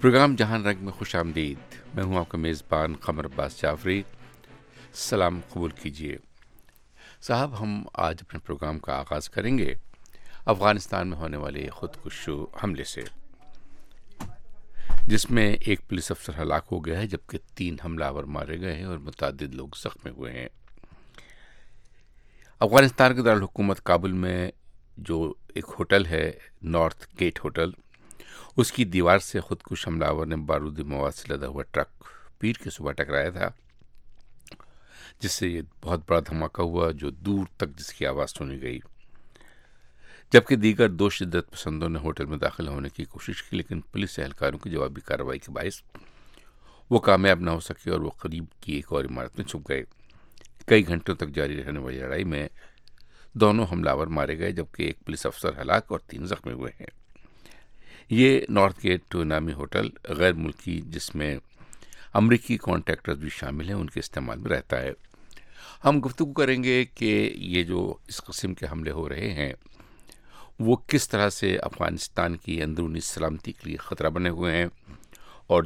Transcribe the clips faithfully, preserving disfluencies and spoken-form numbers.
Programme جہان رنگ میں خوش آمدید. میں ہوں آپ کا میزبان قمر عباس جعفری. سلام قبول کیجیے. صاحب، ہم آج اپنے پروگرام کا آغاز کریں گے افغانستان میں ہونے والے خودکش حملے سے، جس میں ایک پولیس افسر ہلاک ہو گیا ہے جبکہ تین حملہ آور مارے گئے ہیں اور متعدد لوگ زخمی ہوئے ہیں. افغانستان کے دارالحکومت کابل میں جو ایک ہوٹل ہے نارتھ گیٹ ہوٹل، اس کی دیوار سے خودکش حملہ آور نے بارودی مواد سے لدا ہوا ٹرک پیر کی صبح ٹکرایا تھا، جس سے یہ بہت بڑا دھماکہ ہوا جو دور تک جس کی آواز سنی گئی. جبکہ دیگر دو شدت پسندوں نے ہوٹل میں داخل ہونے کی کوشش کی، لیکن پولیس اہلکاروں کی جوابی کارروائی کے باعث وہ کامیاب نہ ہو سکے اور وہ قریب کی ایک اور عمارت میں چھپ گئے. کئی گھنٹوں تک جاری رہنے والی لڑائی میں دونوں حملہ آور مارے گئے جبکہ ایک پولیس افسر ہلاک اور تین زخمی ہوئے ہیں. یہ نارتھ گیٹ نامی ہوٹل غیر ملکی جس میں امریکی کانٹریکٹرز بھی شامل ہیں ان کے استعمال میں رہتا ہے. ہم گفتگو کریں گے کہ یہ جو اس قسم کے حملے ہو رہے ہیں وہ کس طرح سے افغانستان کی اندرونی سلامتی کے لیے خطرہ بنے ہوئے ہیں. اور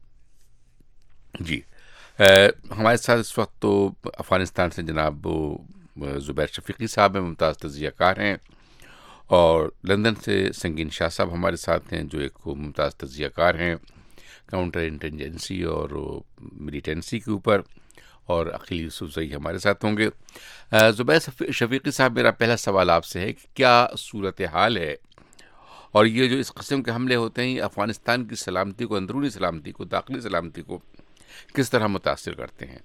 جی ہمارے ساتھ اس وقت تو افغانستان سے جناب زبیر شفیقی صاحب ہیں، ممتاز تجزیہ کار ہیں، اور لندن سے سنگین شاہ صاحب ہمارے ساتھ ہیں جو ایک ممتاز تجزیہ کار ہیں کاؤنٹر انٹیلیجنسی اور ملیٹنسی کے اوپر، اور عقیل یوسف زئی ہمارے ساتھ ہوں گے. زبیر شفیقی صاحب، میرا پہلا سوال آپ سے ہے کہ کیا صورتحال ہے اور یہ جو اس قسم کے حملے ہوتے ہیں افغانستان کی سلامتی کو، اندرونی سلامتی کو، داخلی سلامتی کو کس طرح متاثر کرتے ہیں؟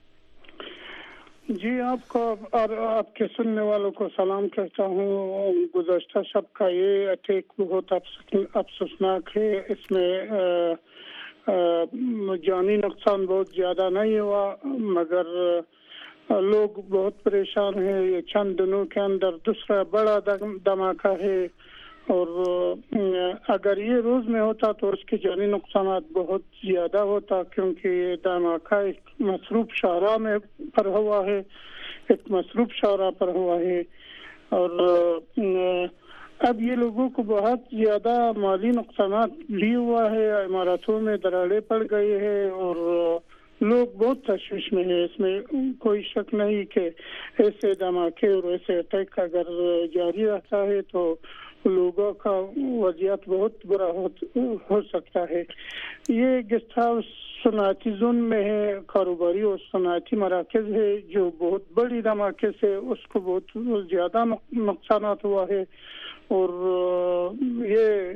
جی، آپ کو اور آپ کے سننے والوں کو سلام کہتا ہوں. گزشتہ شب کا یہ اٹیک بہت افسوسناک ہے. اس میں آ, آ, جانی نقصان بہت زیادہ نہیں ہوا، مگر لوگ بہت پریشان ہیں. یہ چند دنوں کے اندر دوسرا بڑا دھماکہ ہے، اور اگر یہ روز میں ہوتا تو اس کے جانی نقصانات بہت زیادہ ہوتا، کیونکہ یہ دھماکہ ایک مصروف شاہراہ میں پر ہوا ہے ایک مصروف شاہراہ پر ہوا ہے اور اب یہ لوگوں کو بہت زیادہ مالی نقصانات بھی ہوا ہے. عمارتوں میں دراڑیں پڑ گئی ہے اور لوگ بہت تشویش میں ہیں. اس میں کوئی شک نہیں کہ ایسے دھماکے اور ایسے اٹیک اگر جاری رہتا ہے تو لوگوں کا وضعیت بہت برا ہو سکتا ہے. یہ گیسٹ ہاؤس صنعتی زون میں ہے، کاروباری اور صنعتی مراکز ہے، جو بہت بڑی دھماکے سے اس کو بہت زیادہ نقصانات ہوا ہے. اور یہ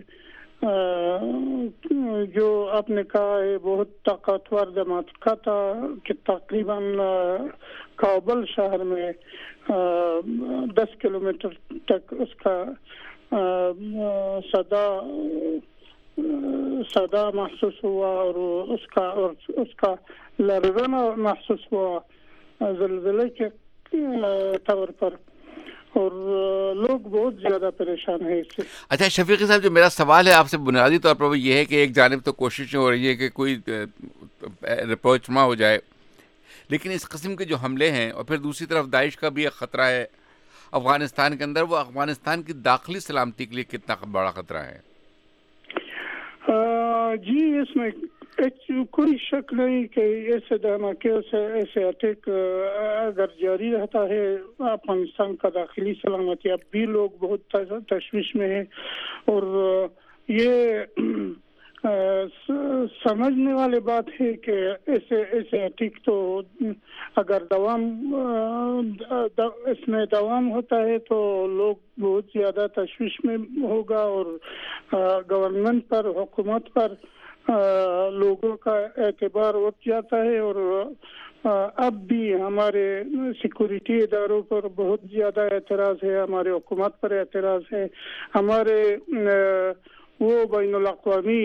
جو آپ نے کہا ہے بہت طاقتور دھماکہ تھا کہ تقریباً کابل شہر میں دس کلومیٹر تک اس کا صدا صدا محسوس ہوا اور اس کا اور اس کا لرزنا محسوس ہوا زلزلے کے طور پر، اور لوگ بہت زیادہ پریشان ہیں اس سے. اچھا شفیقی صاحب، جو میرا سوال ہے آپ سے بنیادی طور پر وہ یہ ہے کہ ایک جانب تو کوششیں ہو رہی ہے کہ کوئی رپروچ نہ ہو جائے، لیکن اس قسم کے جو حملے ہیں اور پھر دوسری طرف داعش کا بھی ایک خطرہ ہے افغانستان کے اندر، وہ افغانستان کی داخلی سلامتی کے لیے کتنا بڑا خطرہ ہے؟ جی، اس میں کوئی شک نہیں کہ ایسے دھماکے سے ایسے اٹیک اگر جاری رہتا ہے افغانستان کا داخلی سلامتی، اب بھی لوگ بہت تشویش میں ہیں. اور یہ سمجھنے والی بات ہے کہ ایسے ایسے ٹھیک تو اگر دوام اس میں دوام ہوتا ہے تو لوگ بہت زیادہ تشویش میں ہوگا، اور گورنمنٹ پر، حکومت پر لوگوں کا اعتبار اٹھ جاتا ہے. اور اب بھی ہمارے سیکورٹی اداروں پر بہت زیادہ اعتراض ہے، ہمارے حکومت پر اعتراض ہے، ہمارے وہ بین الاقوامی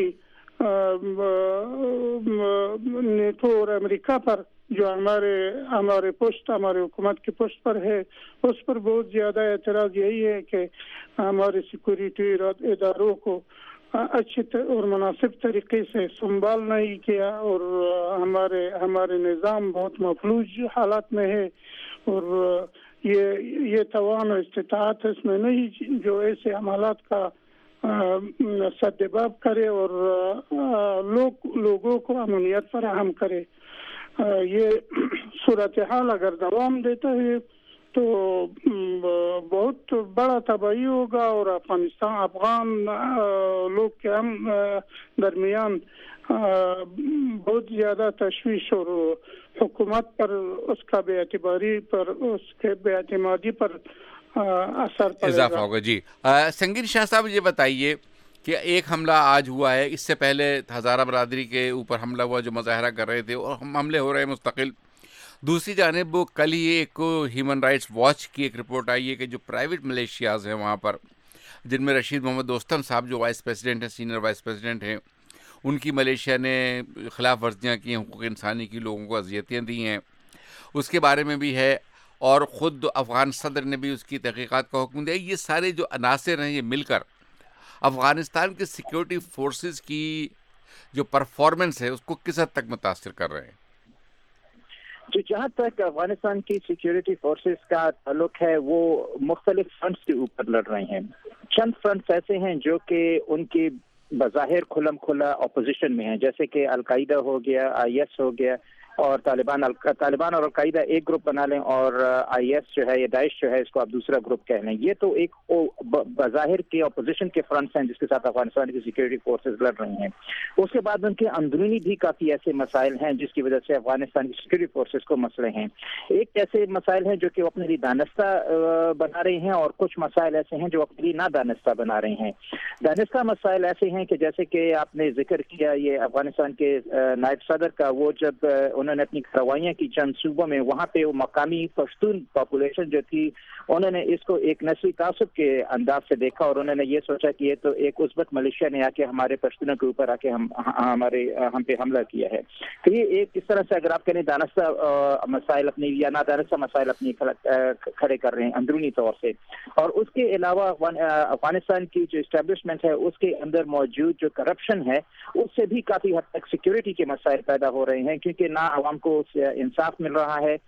نیٹو اور امریکہ پر جو ہمارے ہمارے پوسٹ ہمارے حکومت کی پوسٹ پر ہے، اس پر بہت زیادہ اعتراض یہی ہے کہ ہمارے سیکورٹی اداروں کو اچھی اور مناسب طریقے سے سنبھال نہیں کیا، اور ہمارے ہمارے نظام بہت مفلوج حالات میں ہے، اور یہ یہ توان و استطاعت اس میں نہیں جو ایسے حملات کا सद्दबाब करे और लोग लोगों को अमनियत फराहम करे। ये सूरत हाल अगर दवाम देता है तो बहुत बड़ा तबाही होगा और अफगानिस्तान अफगान लोग के हम दरमियान बहुत ज़्यादा तशवीश और हुकूमत पर उसका बेअतबारी पर उसके बेअतमादी पर असर पड़ेगा, इजाफा होगा। जी संगीन शाह साहब, ये बताइए कि एक हमला आज हुआ है, इससे पहले हज़ारा बरादरी के ऊपर हमला हुआ जो मुजाहरा कर रहे थे, और हम हमले हो रहे हैं मुस्तकिल। दूसरी जानिब वो कल ही एक ह्यूमन राइट्स वॉच की एक रिपोर्ट आई है कि जो प्राइवेट मलेशियाज़ हैं वहाँ पर, जिनमें रशीद मोहम्मद दोस्तम साहब जो वाइस प्रेसिडेंट हैं, सीनियर वाइस प्रेसिडेंट हैं, उनकी मलेशिया ने खिलाफ वर्जियाँ की, हुकूक इंसानी की, लोगों को अजियतें दी हैं, उसके बारे में भी है। और ख़ुद अफ़गान सदर ने भी उसकी तहक़ीक़ात का हुक्म दिया। ये सारे जो अनासर हैं ये मिलकर अफ़गानिस्तान के सिक्योरिटी फोर्सेस की जो परफॉर्मेंस है उसको किस हद तक मुतासिर कर रहे हैं? जो जहाँ तक अफगानिस्तान की सिक्योरिटी फोर्सेस का ताल्लुक है वो मुख्तलिफ फ्रंट्स के ऊपर लड़ रहे हैं। चंद फ्रंट्स ऐसे हैं जो कि उनकी बज़ाहिर खुलम खुला अपोजिशन में है, जैसे कि अलकायदा हो गया, आई एस हो गया, और तालिबान तालिबान और अलकायदा एक ग्रुप बना लें और आई एस जो है या दाइश जो है इसको आप दूसरा ग्रुप कह लें। ये तो एक बज़ाहिर के अपोजिशन के फ्रंट्स हैं जिसके साथ अफगानिस्तान की सिक्योरिटी फोर्सेस लड़ रही हैं। उसके बाद उनके अंदरूनी भी काफ़ी ऐसे मसाइल हैं जिसकी वजह से अफगानिस्तान की सिक्योरिटी फोर्सेस को मसले हैं। एक ऐसे मसाइल हैं जो कि वो अपने लिए दानिस्ता बना रहे हैं और कुछ मसाइल ऐसे हैं जो अपने लिए ना दानिस्ता बना रहे हैं। दानिस्ता मसाइल ऐसे हैं कि जैसे कि आपने जिक्र किया ये अफगानिस्तान के नायब सदर का, वो जब उन्होंने अपनी कार्रवाइयाँ की चंद सूबों में, वहाँ पे वो मकामी पश्तून पॉपुलेशन जो थी उन्होंने इसको एक नस्ली तासुब के अंदाज से देखा और उन्होंने ये सोचा कि ये तो एक उज़्बेक मलेशिया ने आके हमारे पश्तूनों के ऊपर आके हम हमारे हम पे हमला किया है। तो ये एक इस तरह से अगर आप कहें दानिस्ता मसाइल अपनी या ना दानिस्ता मसाइल अपनी खड़े कर रहे हैं अंदरूनी तौर से। और उसके अलावा अफगानिस्तान की जो इस्टेब्लिशमेंट है उसके अंदर मौजूद जो करप्शन है उससे भी काफ़ी हद तक सिक्योरिटी के मसाइल पैदा हो रहे हैं, क्योंकि ना आवाम को इंसाफ मिल रहा है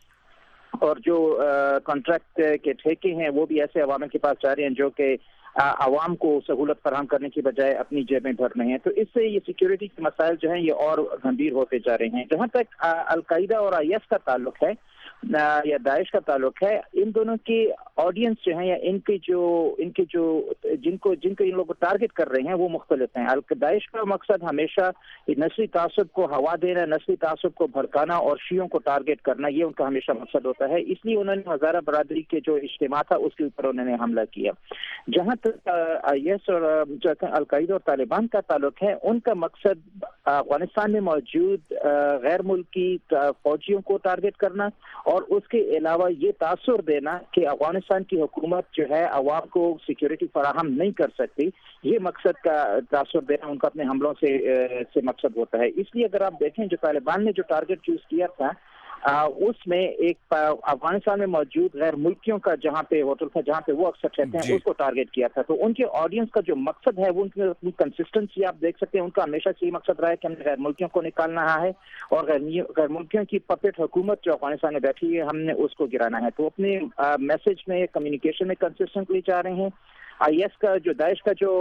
और जो कॉन्ट्रैक्ट के ठेके हैं वो भी ऐसे अवाम के पास जा रहे हैं जो कि आवाम को सहूलत फराहम करने की बजाय अपनी जेबें भर रहे हैं। तो इससे ये सिक्योरिटी के मसाइल जो हैं ये और गंभीर होते जा रहे हैं। जहाँ तक अलकायदा और आई एस का ताल्लुक है या दाइश का ताल्लुक है, इन दोनों की ऑडियंस जो है या इनके जो इनके जो जिनको जिनको इन लोग टारगेट कर रहे हैं वो मुख्तलिफ हैं। अल दाइश का मकसद हमेशा नस्ली तासुब को हवा देना, नस्ली तासुब को भड़काना और शियों को टारगेट करना, ये उनका हमेशा मकसद होता है। इसलिए उन्होंने हज़ारा बरादरी के जो इज्तिमा था उसके ऊपर उन्होंने हमला किया। जहाँ तक आई एस और अलकायदा और तालिबान का ताल्लुक है, उनका मकसद अफगानिस्तान में मौजूद गैर मुल्की फौजियों को टारगेट करना और उसके अलावा ये तासुर देना कि अफगानिस्तान की हुकूमत जो है अवाम को सिक्योरिटी फराहम नहीं कर सकती, ये मकसद का तासुर देना उनका अपने हमलों से से मकसद होता है। इसलिए अगर आप देखें जो तालिबान ने जो टारगेट चूज किया था आ, उसमें एक अफगानिस्तान में मौजूद गैर मुल्कियों का जहाँ पे होटल था जहाँ पे वो अक्सर रहते हैं उसको टारगेट किया था। तो उनके ऑडियंस का जो मकसद है वो उनकी अपनी कंसिस्टेंसी आप देख सकते हैं, उनका हमेशा से ये मकसद रहा है कि हमने गैर मुल्कियों को निकालना है और गैर मुल्कियों की पपेट हुकूमत जो अफगानिस्तान में बैठी है हमने उसको गिराना है। तो अपने मैसेज में कम्युनिकेशन में कंसिस्टेंटली जा रहे हैं। आई एस का जो दाइश का जो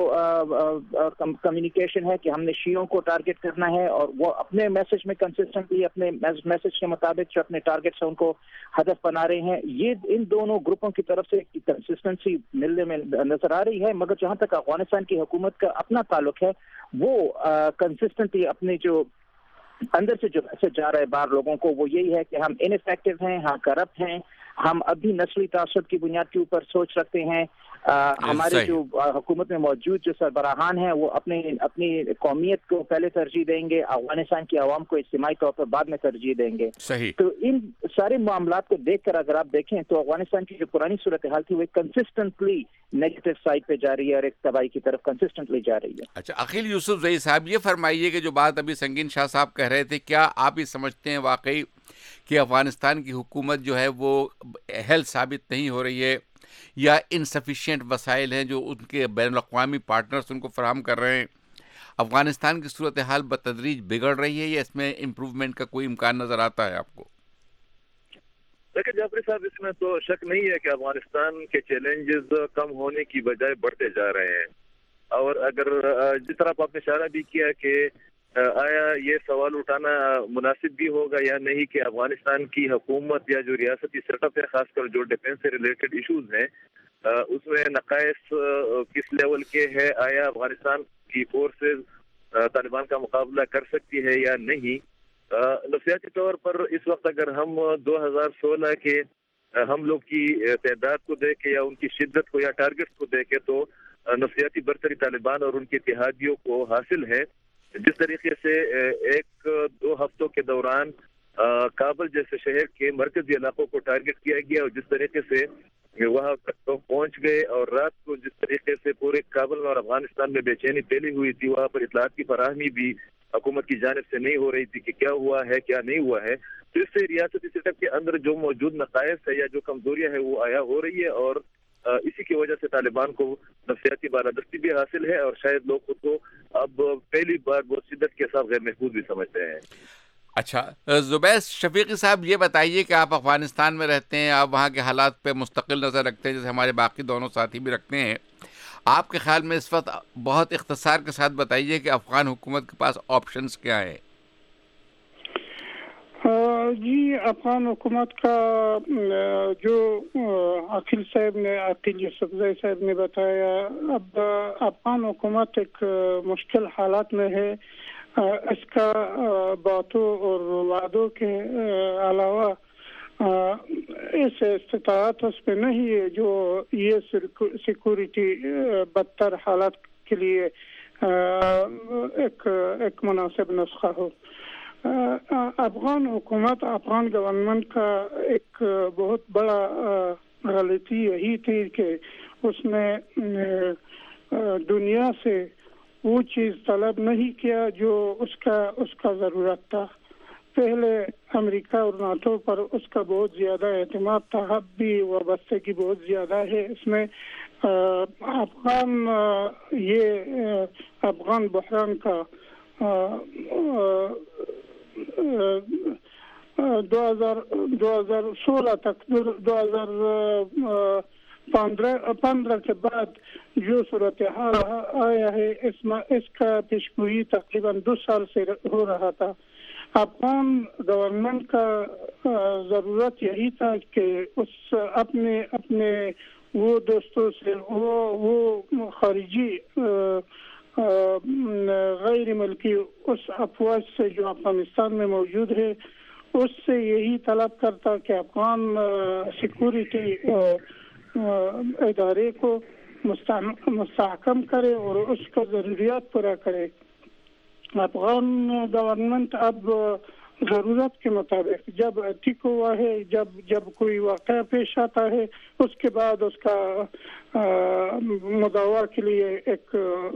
कम्युनिकेशन है कि हमने शियों को टारगेट करना है और वो अपने मैसेज में कंसिस्टेंटली अपने मैसेज के मुताबिक जो अपने टारगेट्स हैं उनको हदफ बना रहे हैं। ये इन दोनों ग्रुपों की तरफ से कंसिस्टेंसी मिलने में नजर आ रही है। मगर जहाँ तक अफगानिस्तान की हुकूमत का अपना ताल्लुक है वो कंसिस्टेंटली अपने जो अंदर से जो मैसेज जा रहा है बाहर लोगों को वो यही है कि हम इनइफेक्टिव हैं, हम करप्ट हैं, हम अभी नस्ली तासुब की बुनियाद के ऊपर सोच रखते हैं। आ, हमारे जो हुकूमत में मौजूद जो सरबराहान हैं वो अपने अपनी कौमियत को पहले तरजीह देंगे, अफगानिस्तान की आवाम को इज्तिमाई तौर पर बाद में तरजीह देंगे। सही। तो इन सारे मामलात को देखकर अगर आप देखें तो अफगानिस्तान की जो पुरानी सूरत हाल थी वो कंसिस्टेंटली नेगेटिव साइड पे जा रही है और एक तबाही की तरफ कंसिस्टेंटली जा रही है। अच्छा, अखिल यूसुफ जई साहब, ये फरमाइए कि जो बात अभी संगीन शाह साहब कह रहे थे, क्या आप ये समझते हैं वाकई कि अफगानिस्तान की हुकूमत जो है वो अहल साबित नहीं हो रही है या इनसफिशिएंट वसाइल हैं जो उनके बैनुल-अक़वामी पार्टनर्स उनको फराहम कर रहे हैं? अफगानिस्तान की सूरत हाल बतदरीज बिगड़ रही है या इसमें इम्प्रूवमेंट का कोई इम्कान नज़र आता है आपको? देखिए जाफरी साहब, इसमें तो शक नहीं है कि अफगानिस्तान के चैलेंजेस कम होने की बजाय बढ़ते जा रहे हैं। اور اگر جس طرح آپ نے اشارہ بھی کیا کہ آیا یہ سوال اٹھانا مناسب بھی ہوگا یا نہیں کہ افغانستان کی حکومت یا جو ریاستی سیٹ اپ ہے خاص کر جو ڈیفنس سے ریلیٹڈ ایشوز ہیں اس میں نقائص کس لیول کے ہے، آیا افغانستان کی فورسز طالبان کا مقابلہ کر سکتی ہے یا نہیں. نفسیاتی طور پر اس وقت اگر ہم دو ہزار سولہ کے ہم لوگ کی تعداد کو دیکھیں یا ان کی شدت کو یا ٹارگٹ کو دیکھیں تو نفسیاتی برتری طالبان اور ان کے اتحادیوں کو حاصل ہے. جس طریقے سے ایک دو ہفتوں کے دوران کابل جیسے شہر کے مرکزی علاقوں کو ٹارگٹ کیا گیا اور جس طریقے سے وہاں پہنچ گئے اور رات کو جس طریقے سے پورے کابل اور افغانستان میں بے چینی پھیلی ہوئی تھی، وہاں پر اطلاعات کی فراہمی بھی حکومت کی جانب سے نہیں ہو رہی تھی کہ کیا ہوا ہے کیا نہیں ہوا ہے. تو اس سے ریاستی سیٹ اپ کے اندر جو موجود نقائص ہے یا جو کمزوریاں ہیں وہ آیا ہو رہی ہے اور اسی کی وجہ سے طالبان کو نفسیاتی بالادستی بھی حاصل ہے اور شاید لوگ خود کو اب پہلی بار بہت شدت کے ساتھ غیر محفوظ بھی سمجھتے ہیں. اچھا زبیر شفیقی صاحب، یہ بتائیے کہ آپ افغانستان میں رہتے ہیں، آپ وہاں کے حالات پہ مستقل نظر رکھتے ہیں جیسے ہمارے باقی دونوں ساتھی بھی رکھتے ہیں. آپ کے خیال میں اس وقت بہت اختصار کے ساتھ بتائیے کہ افغان حکومت کے پاس آپشنز کیا ہیں؟ جی، افغان حکومت کا جو عاقل صاحب نے عاقل یوسفزئی صاحب نے بتایا، اب افغان حکومت ایک مشکل حالات میں ہے. اس کا باتوں اور وعدوں کے علاوہ اس استطاعت اس پہ نہیں ہے جو یہ سیکورٹی بدتر حالات کے لیے ایک ایک مناسب نسخہ ہو. افغان حکومت افغان گورنمنٹ کا ایک بہت بڑا غلطی یہی تھی کہ اس نے دنیا سے وہ چیز طلب نہیں کیا جو اس کا اس کا ضرورت تھا. پہلے امریکہ اور ناٹو پر اس کا بہت زیادہ اعتماد تھا، اب بھی وابستگی بہت زیادہ ہے اس میں. افغان یہ افغان بحران کا دو ہزار دو ہزار سولہ تک دو ہزار پندرہ پندرہ کے بعد جو صورتحال آیا ہے اس میں اس کا پیشگوئی تقریباً دو سال سے ہو رہا تھا. افغان گورنمنٹ کا ضرورت یہی تھا کہ اس اپنے اپنے وہ دوستوں سے وہ وہ خارجی غیر ملکی اس افواج سے جو افغانستان میں موجود ہے اس سے یہی طلب کرتا کہ افغان سیکورٹی ادارے کو مستحکم کرے اور اس کا ضروریات پورا کرے. افغان گورنمنٹ اب ضرورت کے مطابق جب ٹھیک ہوا ہے، جب جب کوئی واقعہ پیش آتا ہے اس کے بعد اس کا مداوا کے لیے ایک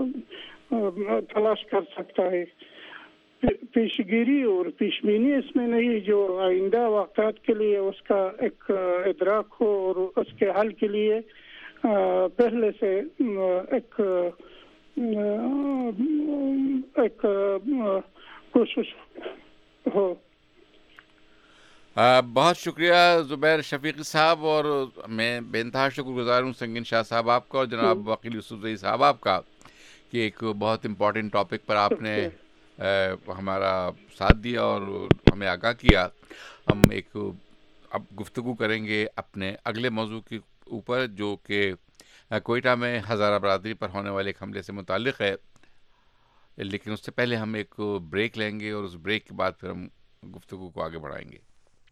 تلاش کر سکتا ہے. پیشگیری اور پیش بینی اس میں نہیں، جو آئندہ واقعات کے لیے اس کا ایک ادراک ہو اور اس کے حل کے لیے پہلے سے ایک ایک کوشش ہو. بہت شکریہ زبیر شفیقی صاحب، اور میں بے انتہا شکر گزار ہوں سنگین شاہ صاحب آپ کا اور جناب وکیل یوسفزئی صاحب آپ کا کہ ایک بہت امپورٹنٹ ٹاپک پر آپ نے ہمارا ساتھ دیا اور ہمیں آگاہ کیا. ہم ایک اب گفتگو کریں گے اپنے اگلے موضوع کے اوپر جو کہ کوئٹہ میں ہزارہ برادری پر ہونے والے ایک حملے سے متعلق ہے، لیکن اس سے پہلے ہم ایک بریک لیں گے اور اس بریک کے بعد پھر ہم گفتگو کو آگے بڑھائیں گے.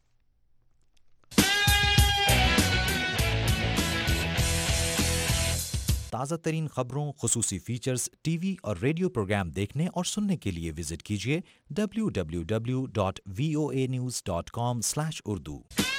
تازہ ترین خبروں، خصوصی فیچرز، ٹی وی اور ریڈیو پروگرام دیکھنے اور سننے کے لیے وزٹ کیجیے W W W dot V O A news dot com slash Urdu.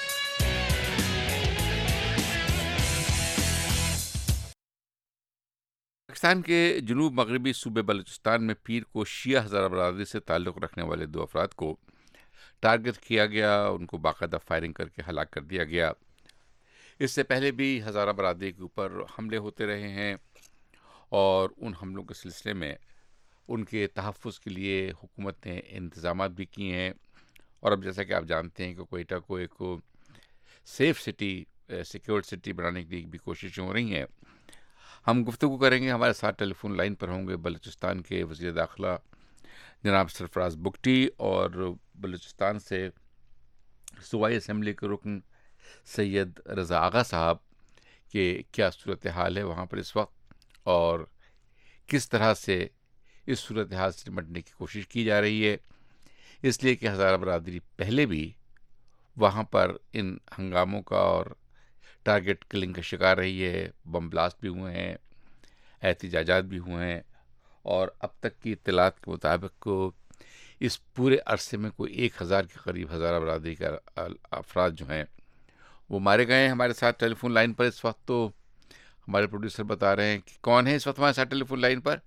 Pakistan کے جنوب مغربی صوبے بلوچستان میں پیر کو شیعہ ہزارہ برادری سے تعلق رکھنے والے دو افراد کو ٹارگٹ کیا گیا، ان کو باقاعدہ فائرنگ کر کے ہلاک کر دیا گیا. اس سے پہلے بھی ہزارہ برادری کے اوپر حملے ہوتے رہے ہیں اور ان حملوں کے سلسلے میں ان کے تحفظ کے لیے حکومت نے انتظامات بھی کیے ہیں. اور اب جیسا کہ آپ جانتے ہیں کہ کوئٹہ کو ایک سیف سٹی، سیکیورڈ سٹی بنانے کی بھی کوششیں ہو رہی ہیں. ہم گفتگو کریں گے. ہمارے ساتھ ٹیلی فون لائن پر ہوں گے بلوچستان کے وزیر داخلہ جناب سرفراز بگٹی اور بلوچستان سے صوبائی اسمبلی کے رکن سید رضا آغا صاحب کہ کیا صورتحال ہے وہاں پر اس وقت اور کس طرح سے اس صورتحال سے نمٹنے کی کوشش کی جا رہی ہے، اس لیے کہ ہزارہ برادری پہلے بھی وہاں پر ان ہنگاموں کا اور ٹارگٹ کلنگ کا شکار رہی ہے. بم بلاسٹ بھی ہوئے ہیں، احتجاجات بھی ہوئے ہیں، اور اب تک کی اطلاعات کے مطابق اس پورے عرصے میں کوئی ایک ہزار کے قریب ہزارہ برادری کا افراد جو ہیں وہ مارے گئے ہیں. ہمارے ساتھ ٹیلی فون لائن پر اس وقت تو ہمارے پروڈیوسر بتا رہے ہیں کہ کون ہے اس وقت ہمارے ساتھ ٹیلی فون لائن پر.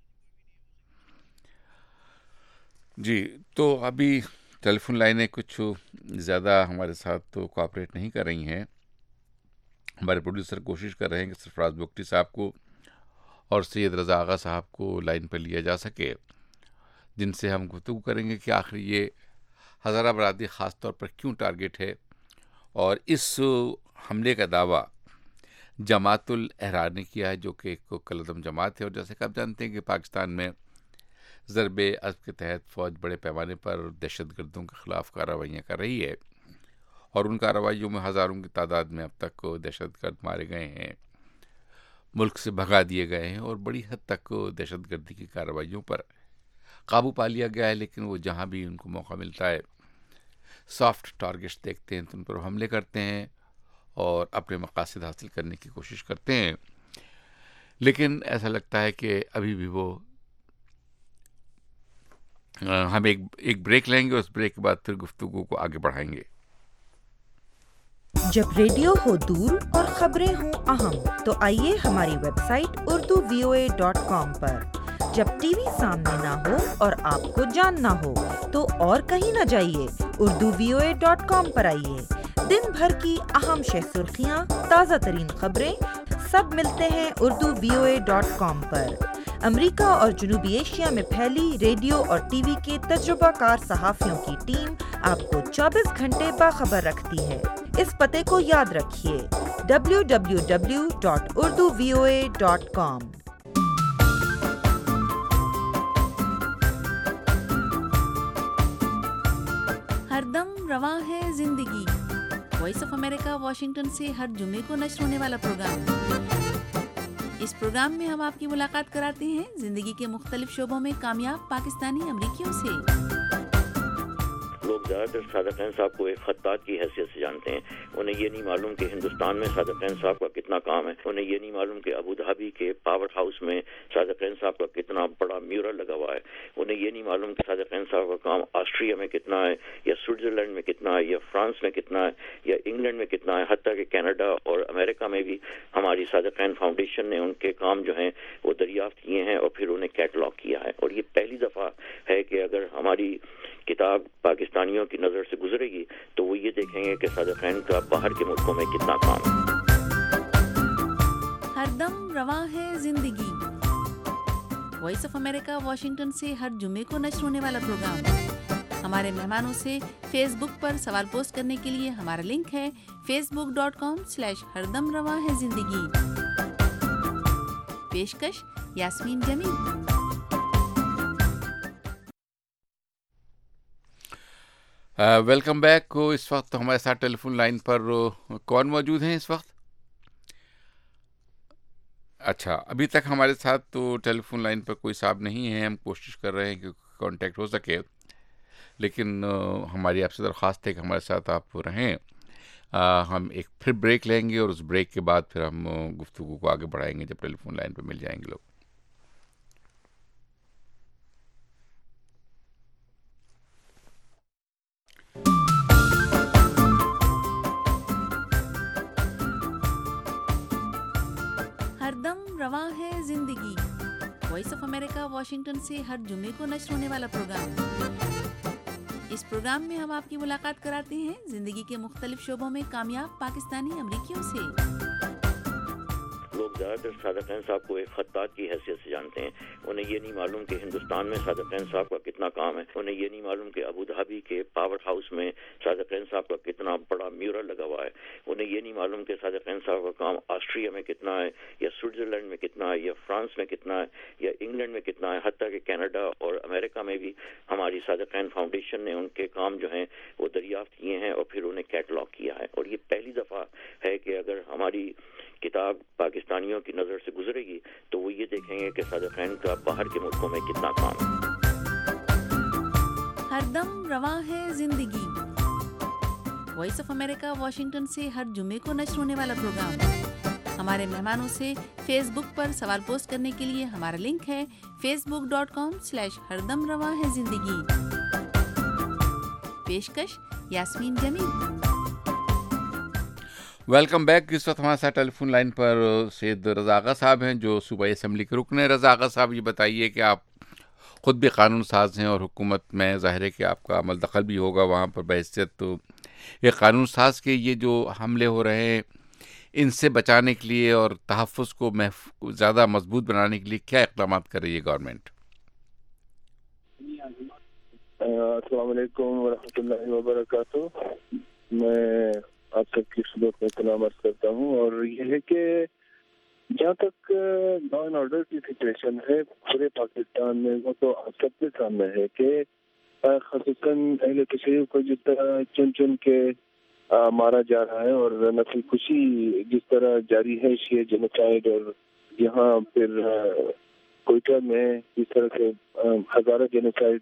جی تو ابھی ٹیلی فون لائنیں کچھ زیادہ ہمارے ساتھ تو کوآپریٹ نہیں کر رہی ہیں. ہمارے پروڈیوسر کوشش کر رہے ہیں کہ سرفراز بگٹی صاحب کو اور سید رضا آغا صاحب کو لائن پر لیا جا سکے، جن سے ہم گفتگو کریں گے کہ آخر یہ ہزارہ برادری خاص طور پر کیوں ٹارگٹ ہے، اور اس حملے کا دعویٰ جماعت الاحرار نے کیا ہے جو کہ ایک کالعدم جماعت ہے. اور جیسے کہ آپ جانتے ہیں کہ پاکستان میں ضرب عضب کے تحت فوج بڑے پیمانے پر دہشت گردوں کے خلاف کارروائیاں کر رہی ہے، اور ان کارروائیوں میں ہزاروں کی تعداد میں اب تک دہشت گرد مارے گئے ہیں، ملک سے بھگا دیے گئے ہیں، اور بڑی حد تک دہشت گردی کی کارروائیوں پر قابو پا لیا گیا ہے. لیکن وہ جہاں بھی ان کو موقع ملتا ہے سافٹ ٹارگٹس دیکھتے ہیں تو ان پر حملے کرتے ہیں اور اپنے مقاصد حاصل کرنے کی کوشش کرتے ہیں. لیکن ایسا لگتا ہے کہ ابھی بھی وہ ہم ایک ایک بریک لیں گے، اس بریک کے بعد پھر گفتگو کو آگے بڑھائیں گے. جب ریڈیو ہو دور اور خبریں ہوں اہم تو آئیے ہماری website Urdu V O A dot com پر. جب ٹی وی سامنے نہ ہو اور آپ کو جاننا ہو تو اور کہیں نہ جائیے، Urdu V O A dot com پر آئیے. دن بھر کی اہم شہ سرخیاں، تازہ ترین خبریں سب ملتے ہیں Urdu V O A dot com پر. امریکہ اور جنوبی ایشیا میں پھیلی ریڈیو اور ٹی وی کے تجربہ کار صحافیوں کی ٹیم آپ کو چوبیس گھنٹے باخبر رکھتی ہے. اس پتے کو یاد رکھیے W W W dot Urdu V O A dot com. ہر دم رواں ہے زندگی، وائس آف امریکہ واشنگٹن سے ہر جمعے کو نشر ہونے والا پروگرام. اس پروگرام میں ہم آپ کی ملاقات کراتے ہیں زندگی کے مختلف شعبوں میں کامیاب پاکستانی امریکیوں سے. لوگ زیادہ تر صادقین صاحب کو ایک خطاط کی حیثیت سے جانتے ہیں. انہیں یہ نہیں معلوم کہ ہندوستان میں صادقین صاحب کا کتنا کام ہے. انہیں یہ نہیں معلوم کہ ابو دھابی کے پاور ہاؤس میں صادقین صاحب کا کتنا بڑا میورل لگا ہوا ہے. انہیں یہ نہیں معلوم کہ صادقین صاحب کا کام آسٹریا میں کتنا ہے، یا سوئٹزرلینڈ میں کتنا ہے، یا فرانس میں کتنا ہے، یا انگلینڈ میں کتنا ہے. حتیٰ کہ کینیڈا اور امریکہ میں بھی ہماری صادقین فاؤنڈیشن نے ان کے کام جو ہیں وہ دریافت کیے ہیں اور پھر انہیں کیٹلاگ کیا ہے. اور یہ پہلی دفعہ ہے کہ اگر ہماری کتاب پاکستانیوں کی نظر سے گزرے گی تو وہ یہ دیکھیں گے کہ صادقین کا باہر کے ملکوں میں کتنا کام ہے. ہر دم رواں ہے زندگی، وائس آف امریکہ واشنگٹن سے ہر جمعے کو نشر ہونے والا پروگرام. ہمارے مہمانوں سے فیس بک پر سوال پوسٹ کرنے کے لیے ہمارا لنک ہے Facebook dot com slash ہر دم رواں ہے زندگی. پیشکش یاسمین جمیل. Welcome back. اس وقت ہمارے ساتھ ٹیلی فون لائن پر کون موجود ہیں اس وقت؟ اچھا، ابھی تک ہمارے ساتھ تو ٹیلی فون لائن پر کوئی صاحب نہیں ہے. ہم کوشش کر رہے ہیں کہ کانٹیکٹ ہو سکے، لیکن ہماری آپ سے درخواست ہے کہ ہمارے ساتھ آپ رہیں. ہم ایک پھر بریک لیں گے اور اس بریک کے بعد پھر ہم گفتگو کو آگے بڑھائیں گے جب ٹیلی فون لائن پہ مل جائیں گے لوگ. ہر دم رواں ہے زندگی، وائس آف امریکہ واشنگٹن سے ہر جمعے کو نشر ہونے والا پروگرام. اس پروگرام میں ہم آپ کی ملاقات کراتے ہیں زندگی کے مختلف شعبوں میں کامیاب پاکستانی امریکیوں سے. لوگ لوگ زیادہ تر صادقین صاحب کو ایک خطاط کی حیثیت سے جانتے ہیں. انہیں یہ نہیں معلوم کہ ہندوستان میں صادقین صاحب کا کتنا کام ہے. انہیں یہ نہیں معلوم کہ ابو دھابی کے پاور ہاؤس میں صادقین صاحب کا کتنا بڑا میورل لگا ہوا ہے. انہیں یہ نہیں معلوم کہ صادقین صاحب کا کام آسٹریا میں کتنا ہے, یا سوئٹزرلینڈ میں کتنا ہے, یا فرانس میں کتنا ہے, یا انگلینڈ میں کتنا ہے. حتیٰ کہ کینیڈا اور امریکہ میں بھی ہماری صادقین فاؤنڈیشن نے ان کے کام جو ہیں وہ دریافت کیے ہیں اور پھر انہیں کیٹلاگ کیا ہے. اور یہ پہلی دفعہ ہے کہ اگر ہماری کتاب پاکستانیوں کی نظر سے گزرے گی تو وہ یہ دیکھیں گے کہ صادقین کا باہر کے ملکوں میں کتنا کام ہے. ہر دم رواں ہے زندگی. وائس آف امریکہ واشنگٹن سے ہر جمعے کو نشر ہونے والا پروگرام. ہمارے مہمانوں سے فیس بک پر سوال پوسٹ کرنے کے لیے ہمارا لنک ہے Facebook dot com slash ہر دم رواں ہے زندگی. پیشکش یاسمین جمیل. Welcome back. اس وقت ہمارے ساتھ ٹیلی فون لائن پر سید رضا آغا صاحب ہیں جو صوبائی اسمبلی کے رکن ہیں. رضا آغا صاحب, یہ بتائیے کہ آپ خود بھی قانون ساز ہیں اور حکومت میں ظاہر ہے کہ آپ کا عمل دخل بھی ہوگا وہاں پر بحیثیت, تو یہ قانون ساز کے یہ جو حملے ہو رہے ہیں ان سے بچانے کے لیے اور تحفظ کو محفوظ زیادہ مضبوط بنانے کے لیے کیا اقدامات کر رہی ہے گورنمنٹ؟ السلام علیکم ورحمۃ اللہ وبرکاتہ. میں آپ سب کی خدمت میں سلام عرض کرتا ہوں. اور یہ ہے کہ جہاں تک لا اینڈ آرڈر کی سچویشن ہے پورے پاکستان میں, وہ تو آپ سب کے سامنے ہے کہ خصوصاً اہل تشیع کو جس طرح چن چن کے مارا جا رہا ہے اور نسل کشی جس طرح جاری ہے, شیعہ جینوسائیڈ, اور یہاں پھر کوئٹہ میں جس طرح سے ہزارہ جینوسائیڈ,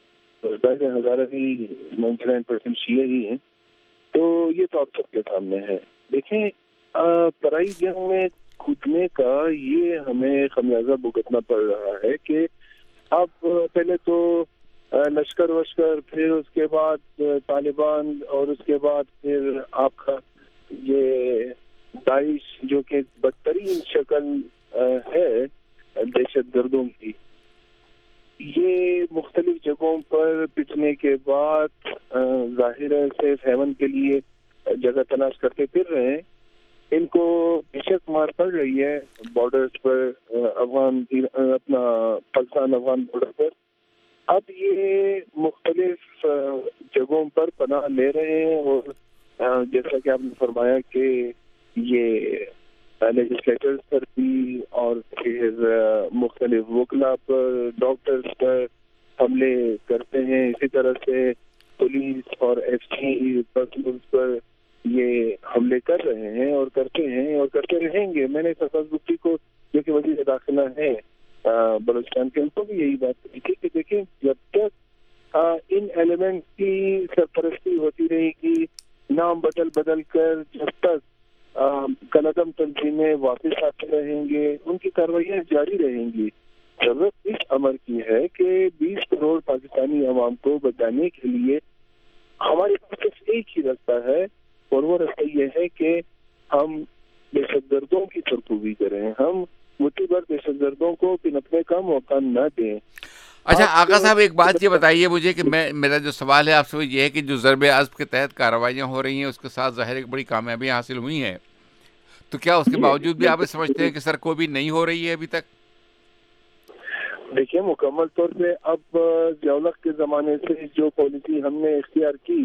ہزارہ ہی نائنٹی نائن پرسینٹ شیعہ ہی ہیں. تو یہ تو آپ سب کے سامنے ہے. دیکھیں, پرائی جنگ میں کودنے کا یہ ہمیں خمیازہ بھگتنا پڑ رہا ہے کہ اب پہلے تو لشکر وشکر, پھر اس کے بعد طالبان, اور اس کے بعد پھر آپ کا یہ داعش جو کہ بدترین شکل ہے دہشت گردوں کی, یہ مختلف جگہوں پر پٹنے کے بعد ظاہر ہے سیف ہیون کے لیے جگہ تلاش کرتے پھر رہے ہیں. ان کو بے شک مار پڑ رہی ہے بارڈرز پر, افغان اپنا پاکستان افغان بارڈر پر. اب یہ مختلف جگہوں پر پناہ لے رہے ہیں, اور جیسا کہ آپ نے فرمایا کہ یہ لیجسلیٹرز پر بھی اور پھر مختلف وکلا پر, ڈاکٹرز پر حملے کرتے ہیں. اسی طرح سے پولیس اور ایف سی پرسنلز پر یہ حملے کر رہے ہیں اور کرتے ہیں اور کرتے رہیں گے. میں نے سرفراز بگٹی کو جو کہ وزیر داخلہ ہے بلوچستان کے, ان کو بھی یہی بات کہی تھی کہ دیکھیں جب تک ان ایلیمنٹ کی سرپرستی ہوتی رہے گی, نام بدل بدل کر جب تک کلعدم تنظیمیں واپس آتے رہیں گے, ان کی کارروائیاں جاری رہیں گی. ضرورت اس امر کی ہے کہ بیس کروڑ پاکستانی عوام کو بچانے کے لیے ہمارے پاس صرف ایک ہی راستہ ہے, اور وہ راستہ یہ ہے کہ ہم دہشت گردوں کی سرکوبی کریں, ہم مٹھی بھر دہشت گردوں کو پنپنے کا موقع نہ دیں. اچھا آقا صاحب, ایک بات یہ بتائیے مجھے کہ میں میرا جو سوال ہے آپ سے وہ یہ ہے کہ جو ضرب عزم کے تحت کارروائیاں ہو رہی ہیں اس کے ساتھ ظاہر ایک بڑی کامیابیاں حاصل ہوئی ہیں, تو کیا اس کے باوجود بھی آپ سمجھتے ہیں کہ سرکوبی نہیں ہو رہی ہے ابھی تک؟ دیکھیے, مکمل طور پہ اب ضیاءالحق کے زمانے سے جو پالیسی ہم نے اختیار کی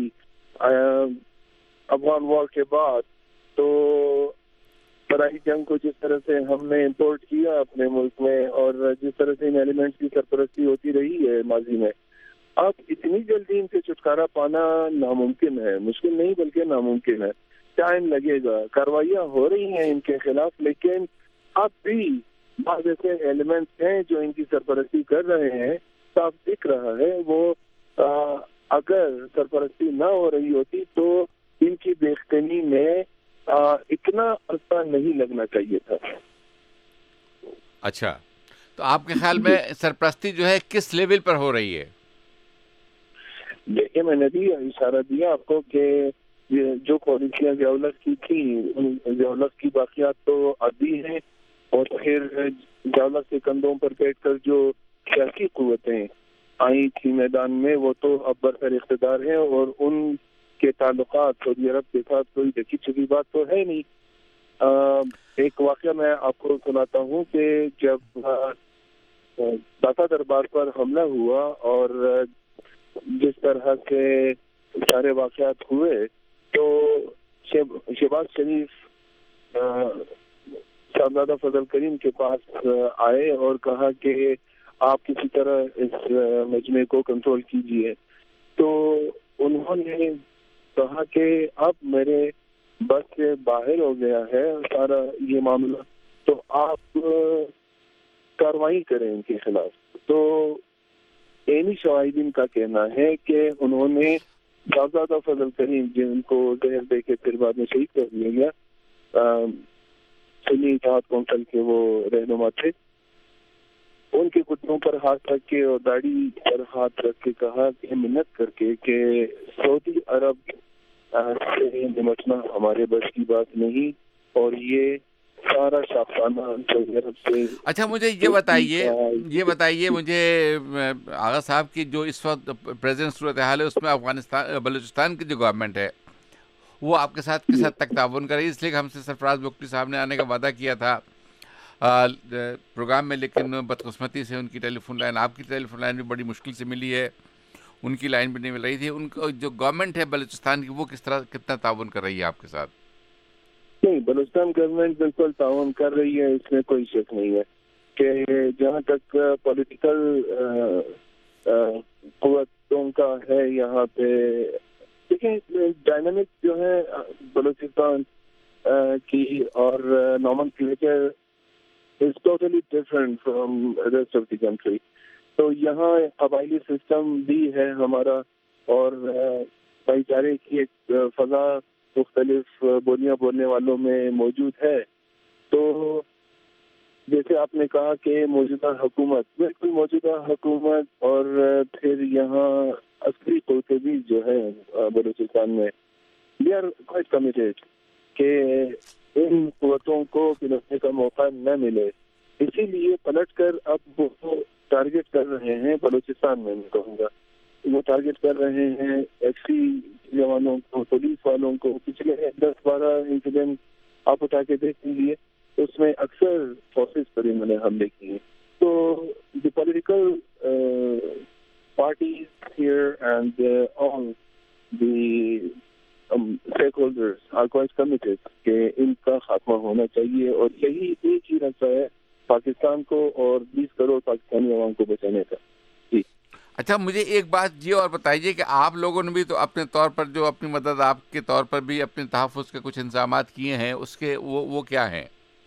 افغان وار کے بعد, تو پرائی جنگ کو جس طرح سے ہم نے امپورٹ کیا اپنے ملک میں, اور جس طرح سے ان ایلیمنٹس کی سرپرستی ہوتی رہی ہے ماضی میں, اب اتنی جلدی ان سے چھٹکارا پانا ناممکن ہے. مشکل نہیں بلکہ ناممکن ہے. ٹائم لگے گا. کاروائیاں ہو رہی ہیں ان کے خلاف, لیکن اب بھی بعض ایسے ایلیمنٹس ہیں جو ان کی سرپرستی کر رہے ہیں. صاف دکھ رہا ہے وہ آ, اگر سرپرستی نہ ہو رہی ہوتی تو ان کی بےخطنی میں آ, اتنا عرصہ نہیں لگنا چاہیے تھا. اچھا, تو آپ کے خیال میں سرپرستی جو ہے کس لیول پر ہو رہی ہے؟ دیکھیے, میں نے بھی اشارہ دیا آپ کو کہ جو پالیسیاں ضیاءالحق کی تھی, ضیاءالحق کی باقیات تو ابھی ہیں, اور پھر ضیاءالحق کے کندھوں پر بیٹھ کر جو سیاسی قوتیں آئی تھی میدان میں وہ تو اب برسر اقتدار ہیں, اور ان کے تعلقات سعودی عرب کے ساتھ کوئی دیکھی چکی بات تو ہے نہیں. ایک واقعہ میں آپ کو سناتا ہوں کہ جب داتا دربار پر حملہ ہوا اور جس طرح سے سارے واقعات ہوئے تو شہباز شریف صاحبزادہ فضل کریم کے پاس آئے اور کہا کہ آپ کسی طرح اس مجمع کو کنٹرول کیجیے. تو انہوں نے کہا کہ اب میرے بس سے باہر ہو گیا ہے سارا یہ معاملہ, تو آپ کارروائی کریں ان کے خلاف. تو عینی شواہدین کا کہنا ہے کہ انہوں نے صاحبزادہ فضل کریم جن کو زہر دے کے پھر بعد میں شہید کر دیا گیا, سنی اتحاد کونسل کے وہ رہنما تھے, ان کے گھٹنوں پر ہاتھ رکھ کے اور داڑھی پر ہاتھ رکھ کے کہا کہ منت کر کے کہ سعودی عرب سے نمٹنا ہمارے بس کی بات نہیں, اور یہ سارا شاپانہ سعودی عرب سے. اچھا مجھے یہ بتائیے یہ بتائیے مجھے آغا صاحب کی جو اس وقت پریزنٹ صورتحال ہے اس میں افغانستان بلوچستان کی جو گورنمنٹ ہے وہ آپ کے ساتھ کس حد تک تعاون کرے, اس لیے کہ ہم سے سرفراز بگٹی صاحب نے آنے کا وعدہ کیا تھا پروگرام میں, لیکن بدقسمتی سے ان کی ٹیلی فون لائن, آپ کی ٹیلی فون لائن بھی بڑی مشکل سے ملی ہے, ان کی لائن بھی نہیں مل رہی تھی. ان کو جو گورنمنٹ ہے بلوچستان کی وہ کس طرح کتنا تعاون کر رہی ہے آپ کے ساتھ؟ نہیں, بلوچستان گورنمنٹ بالکل تعاون کر رہی ہے, اس میں کوئی شک نہیں ہے کہ جہاں تک پولیٹیکل قوتوں کا ہے یہاں پہ, دیکھیں ڈائنامک جو ہے بلوچستان کی اور normal culture is totally different from rest of the country. تو یہاں قبائلی سسٹم بھی ہے ہمارا, اور بھائی چارے کی ایک فضا مختلف بولیاں بولنے والوں میں موجود ہے. تو جیسے آپ نے کہا کہ موجودہ حکومت, بالکل موجودہ حکومت اور پھر یہاں عسکری قوتیں بھی جو ہے بلوچستان میں, دے آر کوائٹ کمیٹیڈ کہ ان قوتوں کو پلٹنے کا موقع نہ ملے. اسی لیے پلٹ کر اب وہ ٹارگٹ کر رہے ہیں بلوچستان میں, میں کہوں گا وہ ٹارگٹ کر رہے ہیں ایف سی جوانوں کو, پولیس والوں کو. پچھلے دس بارہ انسیڈنٹ آپ اٹھا کے دیکھ لیجیے, اس میں اکثر فورسز پر انہوں نے حملے کیے. تو the political parties here and all the stakeholders are quite committed کہ ان کا خاتمہ ہونا چاہیے, اور یہی ایک ہی راستہ ہے پاکستان کو اور بیس کروڑ پاکستانی عوام کو بچانے کا. جی اچھا مجھے ایک بات یہ اور بتائیے کہ آپ لوگوں نے بھی تو اپنے طور پر جو اپنی مدد آپ کے طور پر بھی اپنے تحفظ کے کچھ انتظامات کیے ہیں, اس کے وہ وہ کیا ہیں؟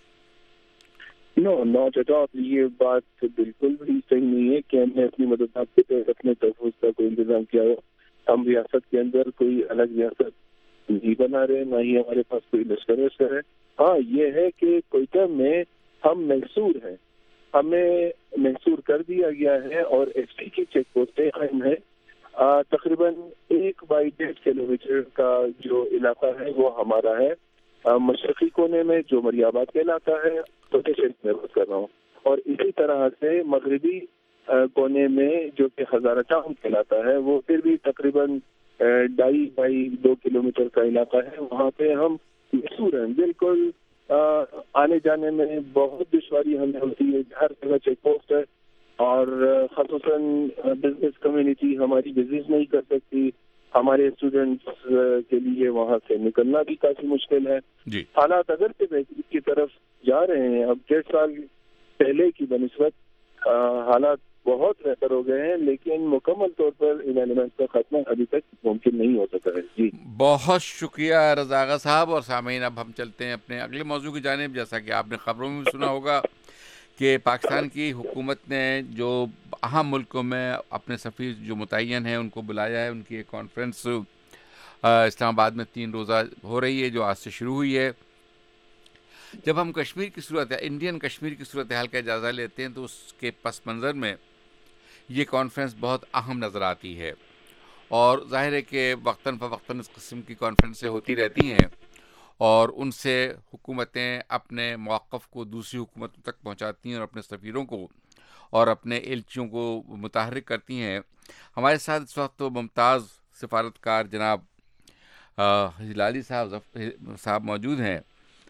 نو ناٹ ایٹ آل, یہ بات بالکل بھی صحیح نہیں ہے کہ ہم نے اپنی مدد آپ کے طور اپنے تحفظ کا کوئی انتظام کیا ہو. ہم ریاست کے اندر کوئی الگ ریاست نہیں بنا رہے, نہ ہی ہمارے پاس کوئی لشکر وشکر ہے. ہاں یہ ہے کہ کوئٹہ میں ہم محصور ہیں, ہمیں محصور کر دیا گیا ہے اور ایف سی کی چیک پوسٹیں قائم ہے. تقریباً ایک بائی ڈیڑھ کلو میٹر کا جو علاقہ ہے وہ ہمارا ہے. مشرقی کونے میں جو مریاباد کا علاقہ ہے چھوٹے شہر میں بات کر رہا ہوں, اور اسی طرح سے مغربی کونے میں جو کہ ہزارہ ٹاؤن کہلاتا ہے وہ پھر بھی تقریباً ڈھائی بائی دو کلو میٹر کا علاقہ ہے. وہاں پہ ہم محصور ہیں. بالکل آنے جانے میں بہت دشواری ہمیں ہوتی ہے, ہر جگہ چیک پوسٹ ہے, اور خصوصاً بزنس کمیونٹی ہماری بزنس نہیں کر سکتی. ہمارے اسٹوڈنٹس کے لیے وہاں سے نکلنا بھی کافی مشکل ہے. جی حالات اگر سے بہتری کی طرف جا رہے ہیں, اب ڈیڑھ سال پہلے کی بنسبت حالات بہت بہتر ہو گئے ہیں, لیکن مکمل طور پر ان ایلیمنٹس کا خاتمہ ابھی تک ممکن نہیں ہو سکا ہے. جی بہت شکریہ رضا آغا صاحب. اور سامعین اب ہم چلتے ہیں اپنے اگلے موضوع کی جانب. جیسا کہ آپ نے خبروں میں بھی سنا ہوگا کہ پاکستان کی حکومت نے جو اہم ملکوں میں اپنے سفیر جو متعین ہیں ان کو بلایا ہے. ان کی ایک کانفرنس اسلام آباد میں تین روزہ ہو رہی ہے جو آج سے شروع ہوئی ہے. جب ہم کشمیر کی صورت انڈین کشمیر کی صورتحال کا جائزہ لیتے ہیں تو اس کے پس منظر میں یہ کانفرنس بہت اہم نظر آتی ہے, اور ظاہر ہے کہ وقتاً فوقتاً اس قسم کی کانفرنسیں ہوتی رہتی ہیں اور ان سے حکومتیں اپنے موقف کو دوسری حکومتوں تک پہنچاتی ہیں اور اپنے سفیروں کو اور اپنے ایلچیوں کو متحرک کرتی ہیں. ہمارے ساتھ اس وقت تو ممتاز سفارتکار جناب ہلالی صاحب صاحب موجود ہیں,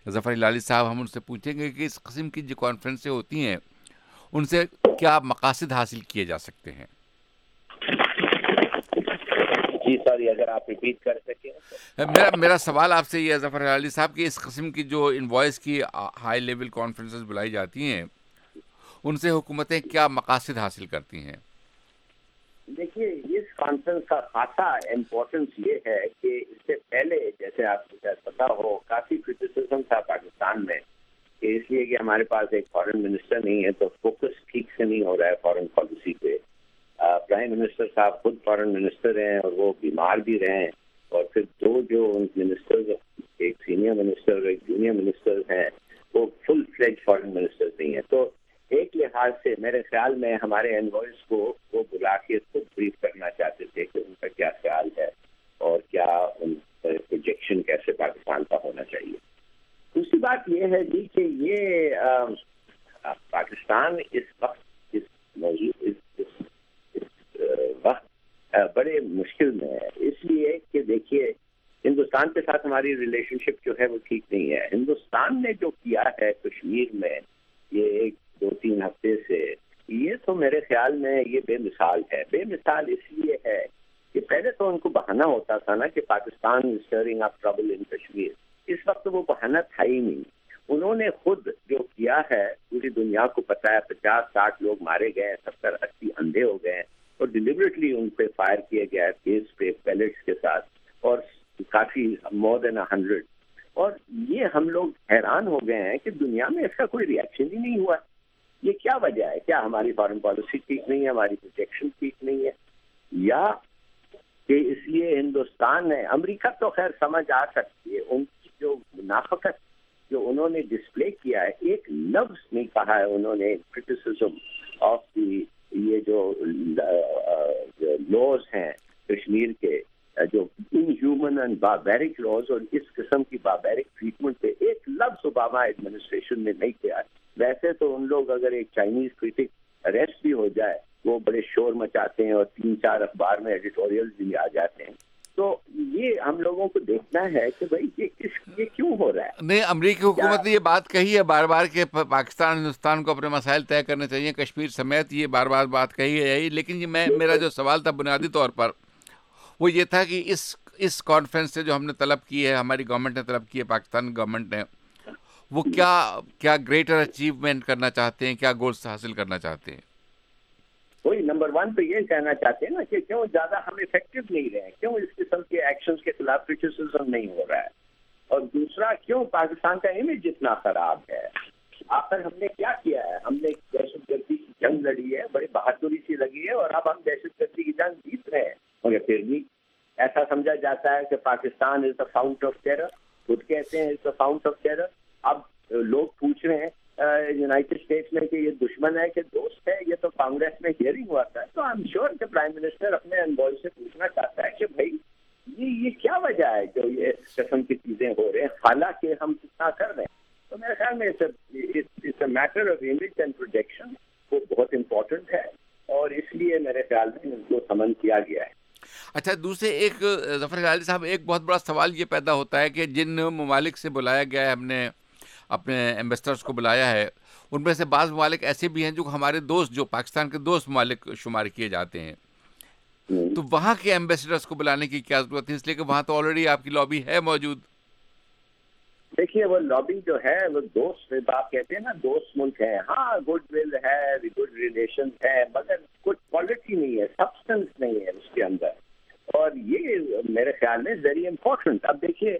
ظفر ہلالی صاحب، ہم ان سے پوچھیں گے کہ اس قسم کی جو کانفرنسیں ہوتی ہیں ان سے کیا مقاصد حاصل کیے جا سکتے ہیں؟ جی سوری، اگر آپ ریپیٹ کر سکیں. میرا میرا سوال آپ سے یہ ہے ظفر ہلالی صاحب کہ اس قسم کی جو انوائس کی ہائی لیول کانفرنسز بلائی جاتی ہیں ان سے حکومتیں کیا مقاصد حاصل کرتی ہیں؟ دیکھیے، اس کانفرنس کا خاصا امپورٹنس یہ ہے کہ اس سے پہلے جیسے آپ کو شاید پتا ہو کافی کرٹیسزم تھا پاکستان میں کہ اس لیے کہ ہمارے پاس ایک فارن منسٹر نہیں ہے تو فوکس ٹھیک سے نہیں ہو رہا ہے فارن پالیسی پہ. پرائم منسٹر صاحب خود فارن منسٹر ہیں اور وہ بیمار بھی رہے ہیں، اور پھر دو جو منسٹر، ایک سینئر منسٹر اور ایک جونیئر منسٹر ہیں، وہ فل فلیج فارن منسٹر نہیں ہیں. تو ایک لحاظ سے میرے خیال میں ہمارے انوائس کو وہ بلا کے خود بریف کرنا چاہتے تھے کہ ان کا کیا خیال ہے اور کیا ان پروجیکشن کیسے پاکستان کا ہونا چاہیے. دوسری بات یہ ہے جی کہ یہ آ, پاکستان اس وقت اس موضوع اس, اس, اس وقت آ, بڑے مشکل میں ہے، اس لیے کہ دیکھیے ہندوستان کے ساتھ ہماری ریلیشن شپ جو ہے وہ ٹھیک نہیں ہے. ہندوستان نے جو کیا ہے کشمیر میں یہ ایک دو تین ہفتے سے، یہ تو میرے خیال میں یہ بے مثال ہے. بے مثال اس لیے ہے کہ پہلے تو ان کو بہانہ ہوتا تھا نا کہ پاکستان از stirring up trouble in Kashmir. اس وقت وہ بہانہ تھا ہی نہیں. انہوں نے خود جو کیا ہے پوری دنیا کو پتا ہے، پچاس ساٹھ لوگ مارے گئے، ستر اسی اندھے ہو گئے اور ڈیلیبریٹلی ان پہ فائر کیا گیا تیز پہ پیلٹس کے ساتھ، اور کافی مور دین ہنڈریڈ. اور یہ ہم لوگ حیران ہو گئے ہیں کہ دنیا میں اس کا کوئی ریئیکشن ہی نہیں ہوا. یہ کیا وجہ ہے؟ کیا ہماری فارن پالیسی ٹھیک نہیں ہے، ہماری پروٹیکشن ٹھیک نہیں ہے، یا کہ اس لیے ہندوستان نے، امریکہ تو خیر سمجھ آ سکتی ہے ان کی جو منافقت جو انہوں نے ڈسپلے کیا ہے، ایک لفظ نہیں کہا ہے انہوں نے کرٹیسزم آف دی یہ جو لاز ہیں کشمیر کے، جو ان ہیومن اینڈ باربیرک لاز اور اس قسم کی باربیرک ٹریٹمنٹ پہ ایک لفظ اوباما ایڈمنسٹریشن نے نہیں کیا. ویسے تو ان لوگ اگر ایک چائنیز کرٹک اریسٹ بھی ہو جائے وہ بڑے شور مچاتے ہیں اور تین چار اخبار میں ایڈیٹوریل بھی آ جاتے ہیں. تو یہ ہم لوگوں کو دیکھنا ہے کہ بھائی یہ کس یہ کیوں ہو رہا ہے. نہیں، امریکی حکومت نے یہ بات کہی ہے بار بار کہ پاکستان ہندوستان کو اپنے مسائل طے کرنے چاہیے، کشمیر سمیت یہ بار بار بات کہی ہے. لیکن یہ میں میرا جو سوال تھا بنیادی طور پر وہ یہ تھا کہ اس اس کانفرنس سے جو ہم نے طلب کی ہے، ہماری گورنمنٹ نے طلب کی ہے، پاکستان گورنمنٹ نے، وہ کیا کیا گریٹر اچیومنٹ کرنا چاہتے ہیں، کیا گولز حاصل کرنا چاہتے ہیں؟ وہی نمبر ون تو یہ کہنا چاہتے ہیں نا کہ کیوں زیادہ ہم افیکٹو نہیں رہے، کیوں اس قسم کے ایکشنز کے خلاف کرٹیسزم نہیں ہو رہا ہے، اور دوسرا کیوں پاکستان کا امیج اتنا خراب ہے. آخر ہم نے کیا کیا ہے؟ ہم نے دہشت گردی کی جنگ لڑی ہے، بڑی بہادری سی لگی ہے، اور اب ہم دہشت گردی کی جنگ جیت رہے ہیں، مگر پھر بھی ایسا سمجھا جاتا ہے کہ Pakistan is the fount of terror. خود کہتے ہیں is the fount of terror. اب لوگ پوچھ رہے ہیں یونائٹڈ اسٹیٹس میں کہ یہ دشمن ہے کہ دوست ہے. یہ تو کانگریس میں ہیئرنگ ہوا تھا، تو آئی ایم شیور کہ پرائم منسٹر اپنے انوائس سے پوچھنا چاہتا ہے کہ بھائی یہ یہ کیا وجہ ہے جو یہ اس قسم کی چیزیں ہو رہے ہیں حالانکہ ہم کتنا کر رہے ہیں. تو میرے خیال میں it's a matter of image and projection, وہ بہت امپورٹنٹ ہے، اور اس لیے میرے خیال میں ان کو سمن کیا گیا ہے. اچھا، دوسرے ایک ظفر ہلالی صاحب ایک بہت بڑا سوال یہ پیدا ہوتا ہے کہ جن ممالک سے بلایا گیا ہے، ہم نے اپنے ایمبیسڈرس کو بلایا ہے، ان میں سے بعض ممالک ایسے بھی ہیں جو ہمارے دوست، جو پاکستان کے دوست ممالک شمار کیے جاتے ہیں. تو وہاں کے ایمبیسڈرس کو بلانے کی کیا ضرورت ہے، اس لیے کہ وہاں تو آلریڈی آپ کی لابی ہے موجود؟ دیکھیے وہ لابی جو ہے وہ دوست، آپ کہتے ہیں نا دوست ملک ہے، ہاں گڈ ول ہے، گڈ ریلیشن ہے، مگر گڈ کوالٹی نہیں ہے، سبسٹنس نہیں ہے اس کے اندر، اور یہ میرے خیال میں ویری امپورٹنٹ. اب دیکھیے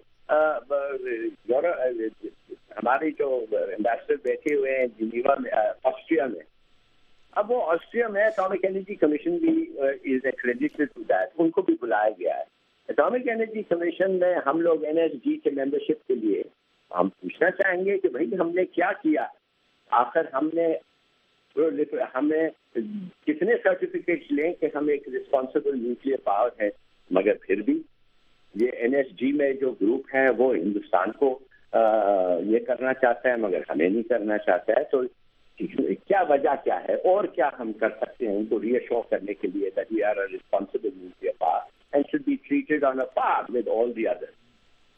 ہمارے جو ایمبیسڈر بیٹھے ہوئے ہیں جنیوا میں، آسٹریا میں، اب وہ آسٹریا میں اٹامک انرجی کمیشن بھی از ایکریڈیٹڈ ٹو دیٹ، ان کو بھی بلایا گیا ہے. اٹامک انرجی کمیشن میں ہم لوگ این ایس جی کے ممبرشپ کے لیے ہم پوچھنا چاہیں گے کہ بھائی ہم نے کیا کیا. آخر ہم نے ہمیں کتنے سرٹیفکیٹس لیں کہ ہم ایک رسپانسبل نیوکلیئر پاور ہے، مگر پھر بھی یہ این ایس جی میں جو گروپ ہے وہ ہندوستان کو یہ کرنا چاہتا ہے مگر ہمیں نہیں کرنا چاہتا ہے. تو کیا وجہ کیا ہے اور کیا ہم کر سکتے ہیں ان کو ری ایشور کرنے کے لیے that we are a responsible nuclear power and should be treated on a par with all the others.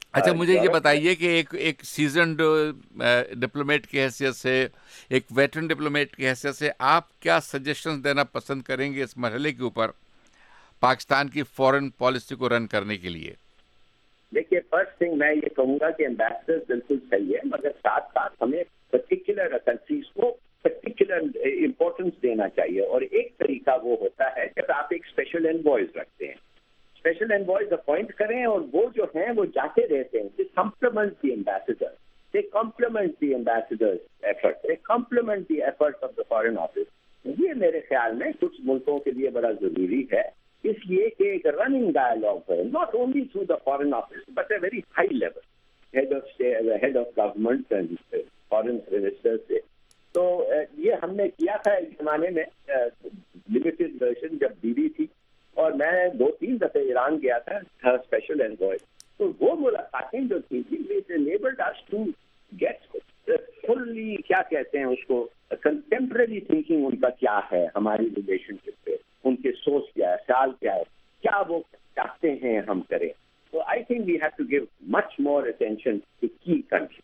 اچھا مجھے یہ بتائیے کہ ایک ایک سیزنڈ ڈپلومیٹ کی حیثیت سے, ایک ویٹرن ڈپلومیٹ کی حیثیت سے آپ کیا سجیشنز دینا پسند کریں گے اس مرحلے کے اوپر پاکستان کی فورن پالیسی کو رن کرنے کے لیے؟ دیکھیے فرسٹ تھنگ میں یہ کہوں گا کہ ایمبیسڈر بالکل صحیح ہے, مگر ساتھ ساتھ ہمیں پرٹیکولر کنٹریز کو پرٹیکولر امپورٹنس دینا چاہیے. اور ایک طریقہ وہ ہوتا ہے جب آپ ایک اسپیشل انوائز رکھتے ہیں, اسپیشل انوائز اپوائنٹ کریں اور وہ جو ہیں وہ جاتے رہتے ہیں. They complement the ambassador. They complement the ambassador's effort. They complement the efforts of the foreign office. یہ میرے خیال میں کچھ ملکوں کے لیے بڑا ضروری ہے, اس لیے کہ ایک رننگ ڈائلاگ ہے, not only through the foreign office but a very high level, head of state, head of government and foreign ministers سے. تو یہ ہم نے کیا تھا ایک زمانے میں لمیٹڈ ورژن جب بی بی تھی, اور میں دو تین دفعے ایران گیا تھا اسپیشل انوائے, تو وہ ملاقاتیں جو تھی it enabled us to get fully کیا کہتے ہیں اس کو کنٹمپرری تھنکنگ ان کا کیا ہے ہماری ریلیشن شپ پہ, ان کے سوچ کیا ہے, خیال کیا ہے, کیا وہ چاہتے ہیں ہم کریں. تو I think we have to give much more attention to کی کنٹری.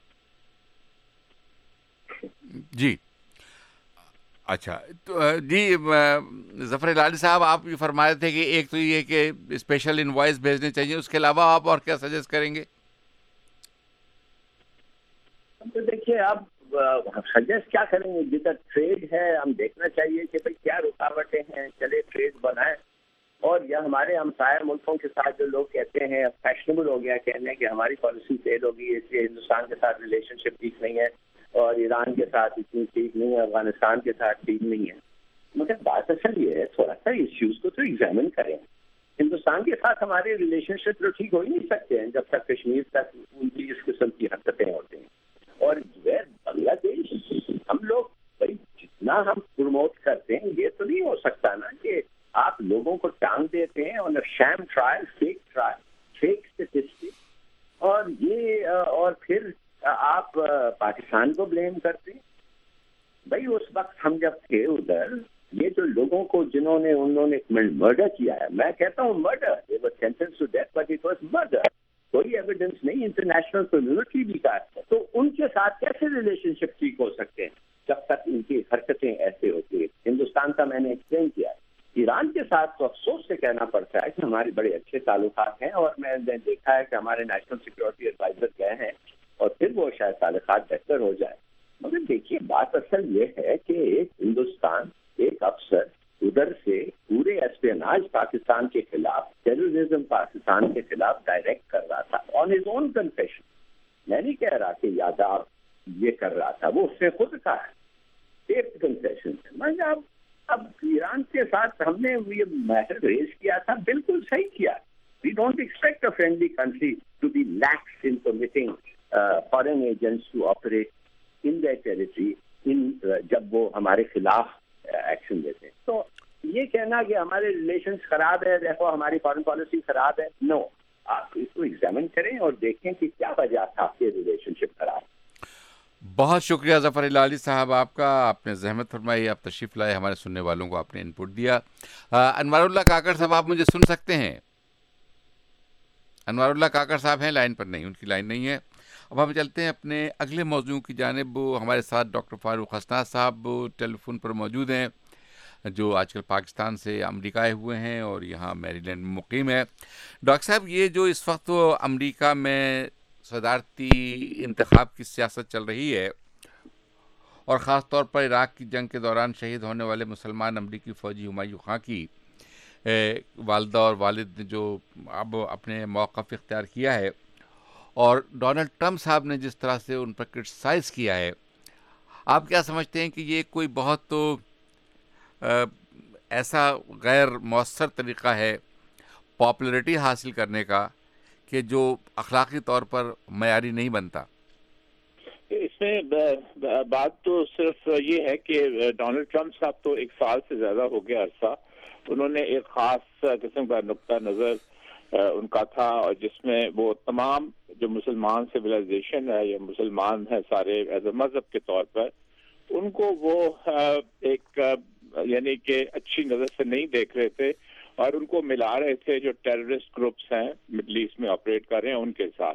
جی اچھا تو جی ظفر ہلالی صاحب, آپ یہ فرما رہے تھے کہ ایک تو یہ کہ اسپیشل انوائس بھیجنے چاہیے, اس کے علاوہ آپ اور کیا سجیسٹ کریں گے؟ تو دیکھیے آپ سجیسٹ کیا کریں گے, جدھر ٹریڈ ہے ہم دیکھنا چاہیے کہ بھائی کیا رکاوٹیں ہیں, چلے ٹریڈ بنائیں. اور یا ہمارے ہمسایہ ملکوں کے ساتھ جو لوگ کہتے ہیں فیشنیبل ہو گیا کہنے کہ ہماری پالیسی فیل ہوگی اس لیے ہندوستان کے ساتھ ریلیشن شپ ٹھیک نہیں ہے, اور ایران کے ساتھ اتنی ٹھیک نہیں ہے, افغانستان کے ساتھ ٹھیک نہیں ہے. مگر بات اصل یہ ہے تھوڑا سا ایشوز کو تو ایگزامن کریں. ہندوستان کے ساتھ ہمارے ریلیشن شپ تو ٹھیک ہو ہی نہیں سکتے ہیں جب تک کشمیر تک ان کی اس قسم کی حرکتیں ہوتی ہیں. اور بنگلہ دیش ہم لوگ بھائی جتنا ہم پروموٹ کرتے ہیں یہ تو نہیں ہو سکتا نا کہ آپ لوگوں کو ٹانگ دیتے ہیں اور sham trial, fake trial, fake statistic, اور یہ اور پھر آپ پاکستان کو بلیم کرتے ہیں. بھائی اس وقت ہم جب تھے ادھر, یہ جو لوگوں کو جنہوں نے انہوں نے مرڈر کیا ہے, میں کہتا ہوں murder, it was sentenced to death but it was murder, کوئی ایویڈنس نہیں, انٹرنیشنل کمیونٹی بھی کا ہے. تو ان کے ساتھ کیسے ریلیشن شپ ٹھیک ہو سکتے ہیں جب تک ان کی حرکتیں ایسے ہوتی ہیں. ہندوستان کا میں نے ایکسپلین کیا ہے. ایران کے ساتھ تو افسوس سے کہنا پڑتا ہے کہ ہمارے بڑے اچھے تعلقات ہیں, اور میں نے دیکھا ہے کہ ہمارے نیشنل سیکورٹی ایڈوائزر گئے ہیں اور پھر وہ شاید تعلقات بہتر ہو جائے. مگر دیکھیے بات اصل یہ ہے کہ ایک ہندوستان, ایک افسر ادھر سے پورے اسپیناج پاکستان کے خلاف, ٹیررزم پاکستان کے خلاف ڈائریکٹ کر رہا تھا آن ہز اون کنفیشن. میں نہیں کہہ رہا کہ یاداب یہ کر رہا تھا, وہ اس نے خود کہا ہے, ٹیپ کنفیشن. مگر اب اب ایران کے ساتھ ہم نے یہ میٹر ریز کیا تھا, بالکل صحیح کیا. We don't expect a friendly country to be lax in permitting foreign agents to operate in their territory ان جب وہ ہمارے خلاف ایکشن لیتے ہیں. تو یہ کہنا کہ ہمارے ریلیشنز خراب ہے, دیکھو ہماری فارن پالیسی خراب ہے, نو. آپ اس کو ایگزامن کریں اور دیکھیں کہ کیا وجہ تھا آپ کے ریلیشن شپ خراب. بہت شکریہ ظفر ہلالی صاحب آپ کا, آپ نے زحمت فرمائی, آپ تشریف لائے, ہمارے سننے والوں کو آپ نے انپٹ دیا. انوار اللہ کاکڑ صاحب آپ مجھے سن سکتے ہیں؟ انوار اللہ کاکڑ صاحب ہیں لائن پر؟ نہیں, ان کی لائن نہیں ہے. اب ہم چلتے ہیں اپنے اگلے موضوع کی جانب. ہمارے ساتھ ڈاکٹر فاروق حسناس صاحب ٹیلی فون پر موجود ہیں, جو آج کل پاکستان سے امریکہ آئے ہوئے ہیں اور یہاں میری لینڈ میں مقیم ہے. ڈاکٹر صاحب, یہ جو اس وقت امریکہ میں صدارتی انتخاب کی سیاست چل رہی ہے, اور خاص طور پر عراق کی جنگ کے دوران شہید ہونے والے مسلمان امریکی فوجی ہمایوں خان کی والدہ اور والد نے جو اب اپنے موقف اختیار کیا ہے, اور ڈونلڈ ٹرمپ صاحب نے جس طرح سے ان پر کرٹیسائز کیا ہے, آپ کیا سمجھتے ہیں کہ یہ کوئی بہت تو ایسا غیر مؤثر طریقہ ہے پاپولرٹی حاصل کرنے کا کہ جو اخلاقی طور پر معیاری نہیں بنتا؟ اس میں بات تو صرف یہ ہے کہ ڈونلڈ ٹرمپ صاحب تو ایک سال سے زیادہ ہو گیا عرصہ, انہوں نے ایک خاص قسم کا نقطہ نظر ان کا تھا, اور جس میں وہ تمام جو مسلمان سویلائزیشن ہے یا مسلمان ہیں سارے ایز اے مذہب کے طور پر, ان کو وہ ایک یعنی کہ اچھی نظر سے نہیں دیکھ رہے تھے, اور ان کو ملا رہے تھے جو ٹیررسٹ گروپس ہیں مڈل ایسٹ میں آپریٹ کر رہے ہیں ان کے ساتھ.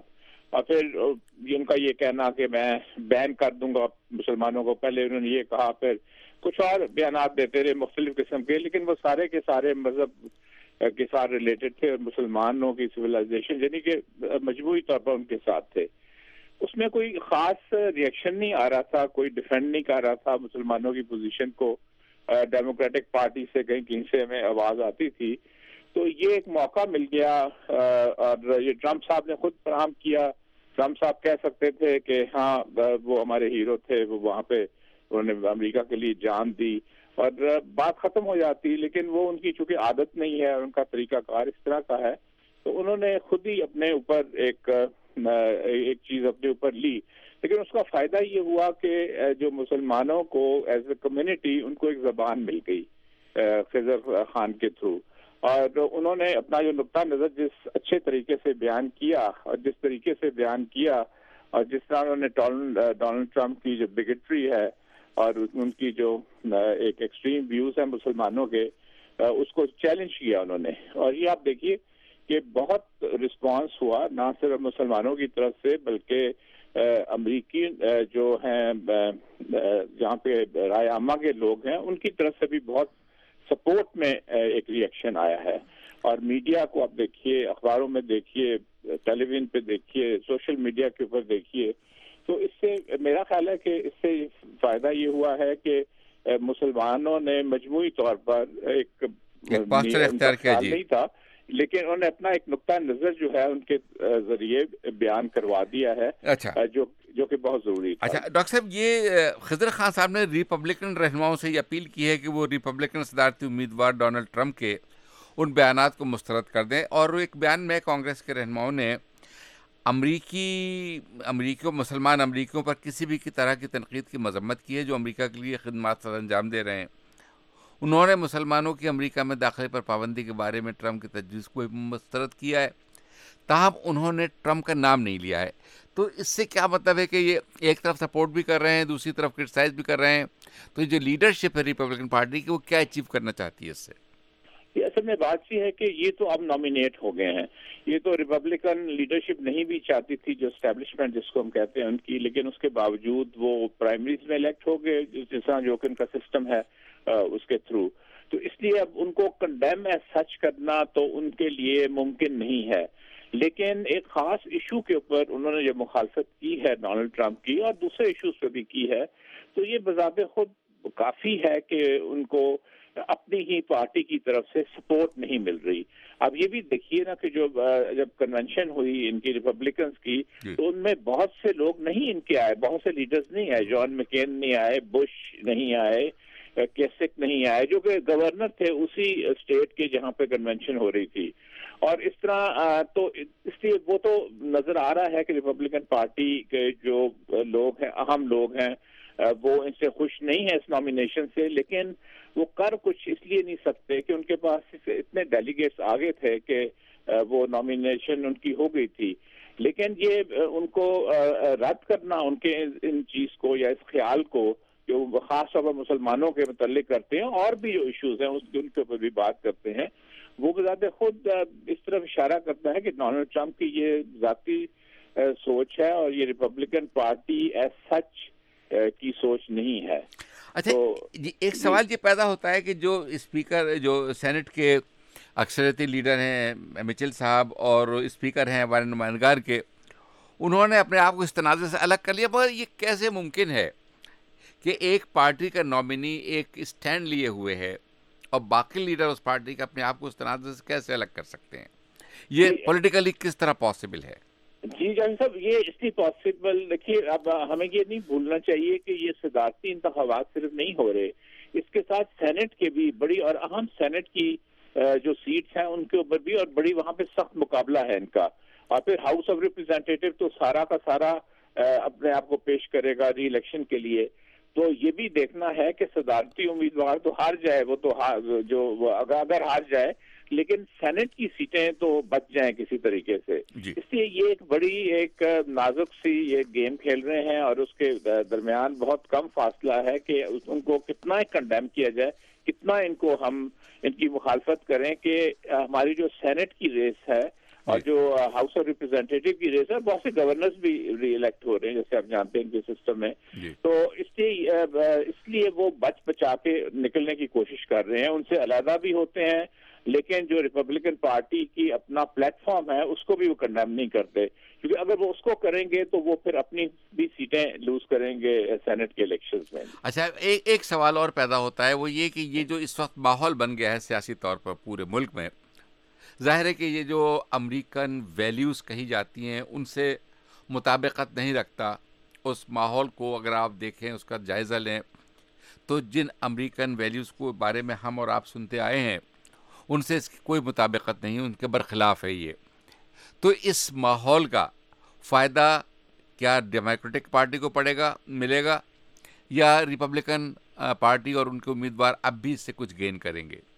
اور پھر ان کا یہ کہنا کہ میں بین کر دوں گا مسلمانوں کو، پہلے انہوں نے یہ کہا، پھر کچھ اور بیانات دیتے رہے مختلف قسم کے، لیکن وہ سارے کے سارے مذہب کے ساتھ ریلیٹڈ تھے اور مسلمانوں کی سویلائزیشن یعنی کہ مجموعی طور پر ان کے ساتھ تھے. اس میں کوئی خاص ریئیکشن نہیں آ رہا تھا، کوئی ڈیفینڈ نہیں کر رہا تھا مسلمانوں کی پوزیشن کو. ڈیموکریٹک پارٹی سے کہیں کہیں سے ہمیں آواز آتی تھی، تو یہ ایک موقع مل گیا اور یہ ٹرمپ صاحب نے خود فراہم کیا. ٹرمپ صاحب کہہ سکتے تھے کہ ہاں وہ ہمارے ہیرو تھے، وہ وہاں پہ انہوں نے امریکہ کے لیے جان دی اور بات ختم ہو جاتی، لیکن وہ ان کی چونکہ عادت نہیں ہے اور ان کا طریقہ کار اس طرح کا ہے، تو انہوں نے خود ہی اپنے اوپر ایک ایک چیز اپنے اوپر لی. لیکن اس کا فائدہ یہ ہوا کہ جو مسلمانوں کو ایز اے کمیونٹی ان کو ایک زبان مل گئی خضر خان کے تھرو، اور انہوں نے اپنا جو نقطہ نظر جس اچھے طریقے سے بیان کیا اور جس طریقے سے بیان کیا اور جس طرح انہوں نے ڈونلڈ ٹرمپ کی جو بگٹری ہے اور ان کی جو ایک ایکسٹریم ویوز ہیں مسلمانوں کے، اس کو چیلنج کیا انہوں نے. اور یہ آپ دیکھیے کہ بہت رسپانس ہوا نہ صرف مسلمانوں کی طرف سے بلکہ امریکی جو ہیں جہاں پہ رائے عامہ کے لوگ ہیں ان کی طرف سے بھی بہت سپورٹ میں ایک ریئیکشن آیا ہے. اور میڈیا کو آپ دیکھیے، اخباروں میں دیکھیے، ٹیلی ویژن پہ دیکھیے، سوشل میڈیا کے اوپر دیکھیے، تو اس سے میرا خیال ہے کہ اس سے فائدہ یہ ہوا ہے کہ مسلمانوں نے مجموعی طور پر ایک اختیار کیا جی نہیں تھا، لیکن انہوں نے اپنا ایک نقطہ نظر جو ہے ان کے ذریعے بیان کروا دیا ہے. اچھا جو جو کہ بہت ضروری تھا. اچھا ڈاکٹر صاحب، یہ خضر خان صاحب نے ریپبلکن رہنماؤں سے یہ اپیل کی ہے کہ وہ ریپبلکن صدارتی امیدوار ڈونلڈ ٹرمپ کے ان بیانات کو مسترد کر دیں. اور ایک بیان میں کانگریس کے رہنماؤں نے امریکی امریکیوں مسلمان امریکیوں پر کسی بھی کی طرح کی تنقید کی مذمت کی ہے جو امریکہ کے لیے خدمات سر انجام دے رہے ہیں. انہوں نے مسلمانوں کی امریکہ میں داخلے پر پابندی کے بارے میں ٹرمپ کی تجویز کو مسترد کیا ہے، تاہم انہوں نے ٹرمپ کا نام نہیں لیا ہے. تو اس سے کیا مطلب ہے کہ یہ ایک طرف سپورٹ بھی کر رہے ہیں، دوسری طرف کرٹیسائز بھی کر رہے ہیں. تو جو لیڈرشپ ہے ریپبلکن پارٹی کی، وہ کیا اچیو کرنا چاہتی ہے اس سے؟ یہ اصل میں بات یہ ہے کہ یہ تو اب نامینیٹ ہو گئے ہیں. یہ تو ریپبلکن لیڈرشپ نہیں بھی چاہتی تھی، جو اسٹیبلشمنٹ جس کو ہم کہتے ہیں ان کی، لیکن اس کے باوجود وہ پرائمریز میں الیکٹ ہو گئے جس طرح جو کہ ان کا سسٹم ہے اس کے تھرو. تو اس لیے اب ان کو کنڈیم ایز سچ کرنا تو ان کے لیے ممکن نہیں ہے. لیکن ایک خاص ایشو کے اوپر انہوں نے جو مخالفت کی ہے ڈونلڈ ٹرمپ کی، اور دوسرے ایشوز پہ بھی کی ہے، تو یہ بذات خود کافی ہے کہ ان کو اپنی ہی پارٹی کی طرف سے سپورٹ نہیں مل رہی. اب یہ بھی دیکھیے نا کہ جو جب کنونشن ہوئی ان کی ریپبلکنز کی، تو ان میں بہت سے لوگ نہیں ان کے آئے، بہت سے لیڈرز نہیں آئے. جان مکین نہیں آئے، بش نہیں آئے، کیسک نہیں آئے، جو کہ گورنر تھے اسی اسٹیٹ کے جہاں پہ کنونشن ہو رہی تھی. اور اس طرح تو اس لیے وہ تو نظر آ رہا ہے کہ ریپبلکن پارٹی کے جو لوگ ہیں، اہم لوگ ہیں، وہ ان سے خوش نہیں ہیں اس نامینیشن سے. لیکن وہ کر کچھ اس لیے نہیں سکتے کہ ان کے پاس اتنے ڈیلیگیٹس آگے تھے کہ وہ نامینیشن ان کی ہو گئی تھی. لیکن یہ ان کو رد کرنا ان کے ان چیز کو یا اس خیال کو جو خاص طور پر مسلمانوں کے متعلق کرتے ہیں، اور بھی جو ایشوز ہیں ان کے اوپر بھی بات کرتے ہیں، وہ بذات خود اس طرف اشارہ کرتا ہے کہ ڈونلڈ ٹرمپ کی یہ ذاتی سوچ ہے اور یہ ریپبلکن پارٹی ایز سچ کی سوچ نہیں ہے. اچھا جی، ایک سوال یہ پیدا ہوتا ہے کہ جو اسپیکر جو سینٹ کے اکثریتی لیڈر ہیں مچل صاحب اور اسپیکر ہیں ہمارے نمائندگار کے، انہوں نے اپنے آپ کو اس تنازع سے الگ کر لیا. مگر یہ کیسے ممکن ہے کہ ایک پارٹی کا نامنی ایک اسٹینڈ لیے ہوئے ہے اور باقی لیڈر اس پارٹی کا اپنے آپ کو اس تنازع سے کیسے الگ کر سکتے ہیں؟ یہ پولیٹیکلی کس طرح پاسبل ہے؟ جی جان صاحب، یہ اس لیے پاسبل، دیکھیے اب ہمیں یہ نہیں بھولنا چاہیے کہ یہ صدارتی انتخابات صرف نہیں ہو رہے، اس کے ساتھ سینٹ کے بھی بڑی اور اہم سینٹ کی جو سیٹس ہیں ان کے اوپر بھی اور بڑی وہاں پہ سخت مقابلہ ہے ان کا. اور پھر ہاؤس آف ریپرزینٹیٹیو تو سارا کا سارا اپنے آپ کو پیش کرے گا ری الیکشن کے لیے. تو یہ بھی دیکھنا ہے کہ صدارتی امیدوار تو ہار جائے، وہ تو جو اگر ہار جائے، لیکن سینٹ کی سیٹیں تو بچ جائیں کسی طریقے سے. اس لیے یہ ایک بڑی ایک نازک سی یہ گیم کھیل رہے ہیں اور اس کے درمیان بہت کم فاصلہ ہے کہ ان کو کتنا کنڈیم کیا جائے، کتنا ان کو ہم ان کی مخالفت کریں کہ ہماری جو سینٹ کی ریس ہے اور جو ہاؤس آف ریپرزینٹیٹو کی ریس ہے بہت سے گورنرز بھی ری الیکٹ ہو رہے ہیں جیسے آپ جانتے ہیں ان کے سسٹم میں. تو اس لیے اس لیے وہ بچ بچا کے نکلنے کی کوشش کر رہے ہیں, ان سے علیحدہ بھی ہوتے ہیں, لیکن جو ریپبلکن پارٹی کی اپنا پلیٹ فارم ہے اس کو بھی وہ کنڈیم نہیں کرتے, کیونکہ اگر وہ اس کو کریں گے تو وہ پھر اپنی بھی سیٹیں لوز کریں گے سینٹ کے الیکشنز میں. اچھا, ایک ایک سوال اور پیدا ہوتا ہے, وہ یہ کہ یہ جو اس وقت ماحول بن گیا ہے سیاسی طور پر پورے ملک میں, ظاہر ہے کہ یہ جو امریکن ویلیوز کہی جاتی ہیں ان سے مطابقت نہیں رکھتا. اس ماحول کو اگر آپ دیکھیں, اس کا جائزہ لیں, تو جن امریکن ویلیوز کو بارے میں ہم اور آپ سنتے آئے ہیں ان سے اس کی کوئی مطابقت نہیں, ان کے برخلاف ہے یہ. تو اس ماحول کا فائدہ کیا ڈیموکریٹک پارٹی کو پڑے گا, ملے گا, یا ریپبلکن پارٹی اور ان کے امیدوار اب بھی اس سے کچھ گین کریں گے؟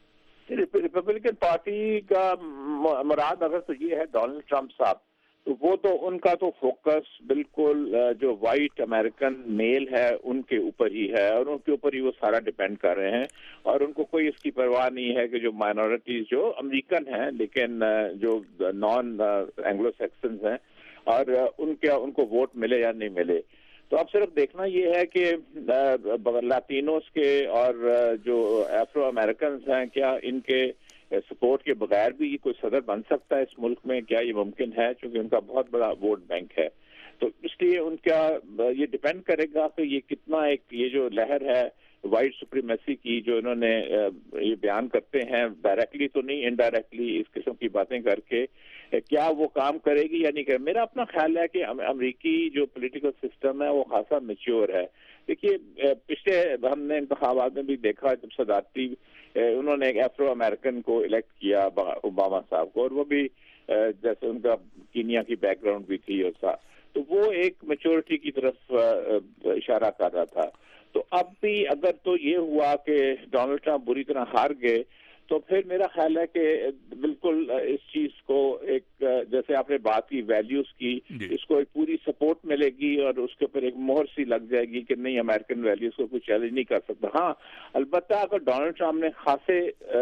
ریپبلکن پارٹی کا مراد اگر تو یہ ہے ڈونلڈ ٹرمپ صاحب, تو وہ تو ان کا تو فوکس بالکل جو وائٹ امریکن میل ہے ان کے اوپر ہی ہے, اور ان کے اوپر ہی وہ سارا ڈیپینڈ کر رہے ہیں, اور ان کو کوئی اس کی پرواہ نہیں ہے کہ جو مائنورٹیز جو امریکن ہیں لیکن جو نان اینگلو سیکسنز ہیں اور ان کے ان کو ووٹ ملے یا نہیں ملے. تو اب صرف دیکھنا یہ ہے کہ لاطینوز کے اور جو افرو امریکنز ہیں کیا ان کے سپورٹ کے بغیر بھی یہ کوئی صدر بن سکتا ہے اس ملک میں, کیا یہ ممکن ہے, چونکہ ان کا بہت بڑا ووٹ بینک ہے. تو اس لیے ان کا یہ ڈیپینڈ کرے گا کہ یہ کتنا ایک یہ جو لہر ہے وائٹ سپریمیسی کی جو انہوں نے یہ بیان کرتے ہیں, ڈائریکٹلی تو نہیں انڈائریکٹلی اس قسم کی باتیں کر کے, کیا وہ کام کرے گی یا نہیں کرے. میرا اپنا خیال ہے کہ امریکی جو پولیٹیکل سسٹم ہے وہ خاصا میچور ہے. دیکھیے پچھلے ہم نے انتخابات میں بھی دیکھا جب صدارتی انہوں نے ایک افرو امریکن کو الیکٹ کیا اوباما صاحب کو, اور وہ بھی جیسے ان کا کینیا کی بیک گراؤنڈ بھی تھی اور تھا, تو وہ ایک میچورٹی کی طرف اشارہ کر رہا تھا. تو اب بھی اگر تو یہ ہوا کہ ڈونلڈ ٹرمپ بری طرح ہار گئے تو پھر میرا خیال ہے کہ بالکل اس چیز کو ایک جیسے آپ نے بات کی ویلیوز کی, اس کو ایک پوری سپورٹ ملے گی اور اس کے اوپر ایک مہر سی لگ جائے گی کہ نہیں امریکن ویلیوز کو کوئی چیلنج نہیں کر سکتا. ہاں البتہ اگر ڈونلڈ ٹرمپ نے خاصے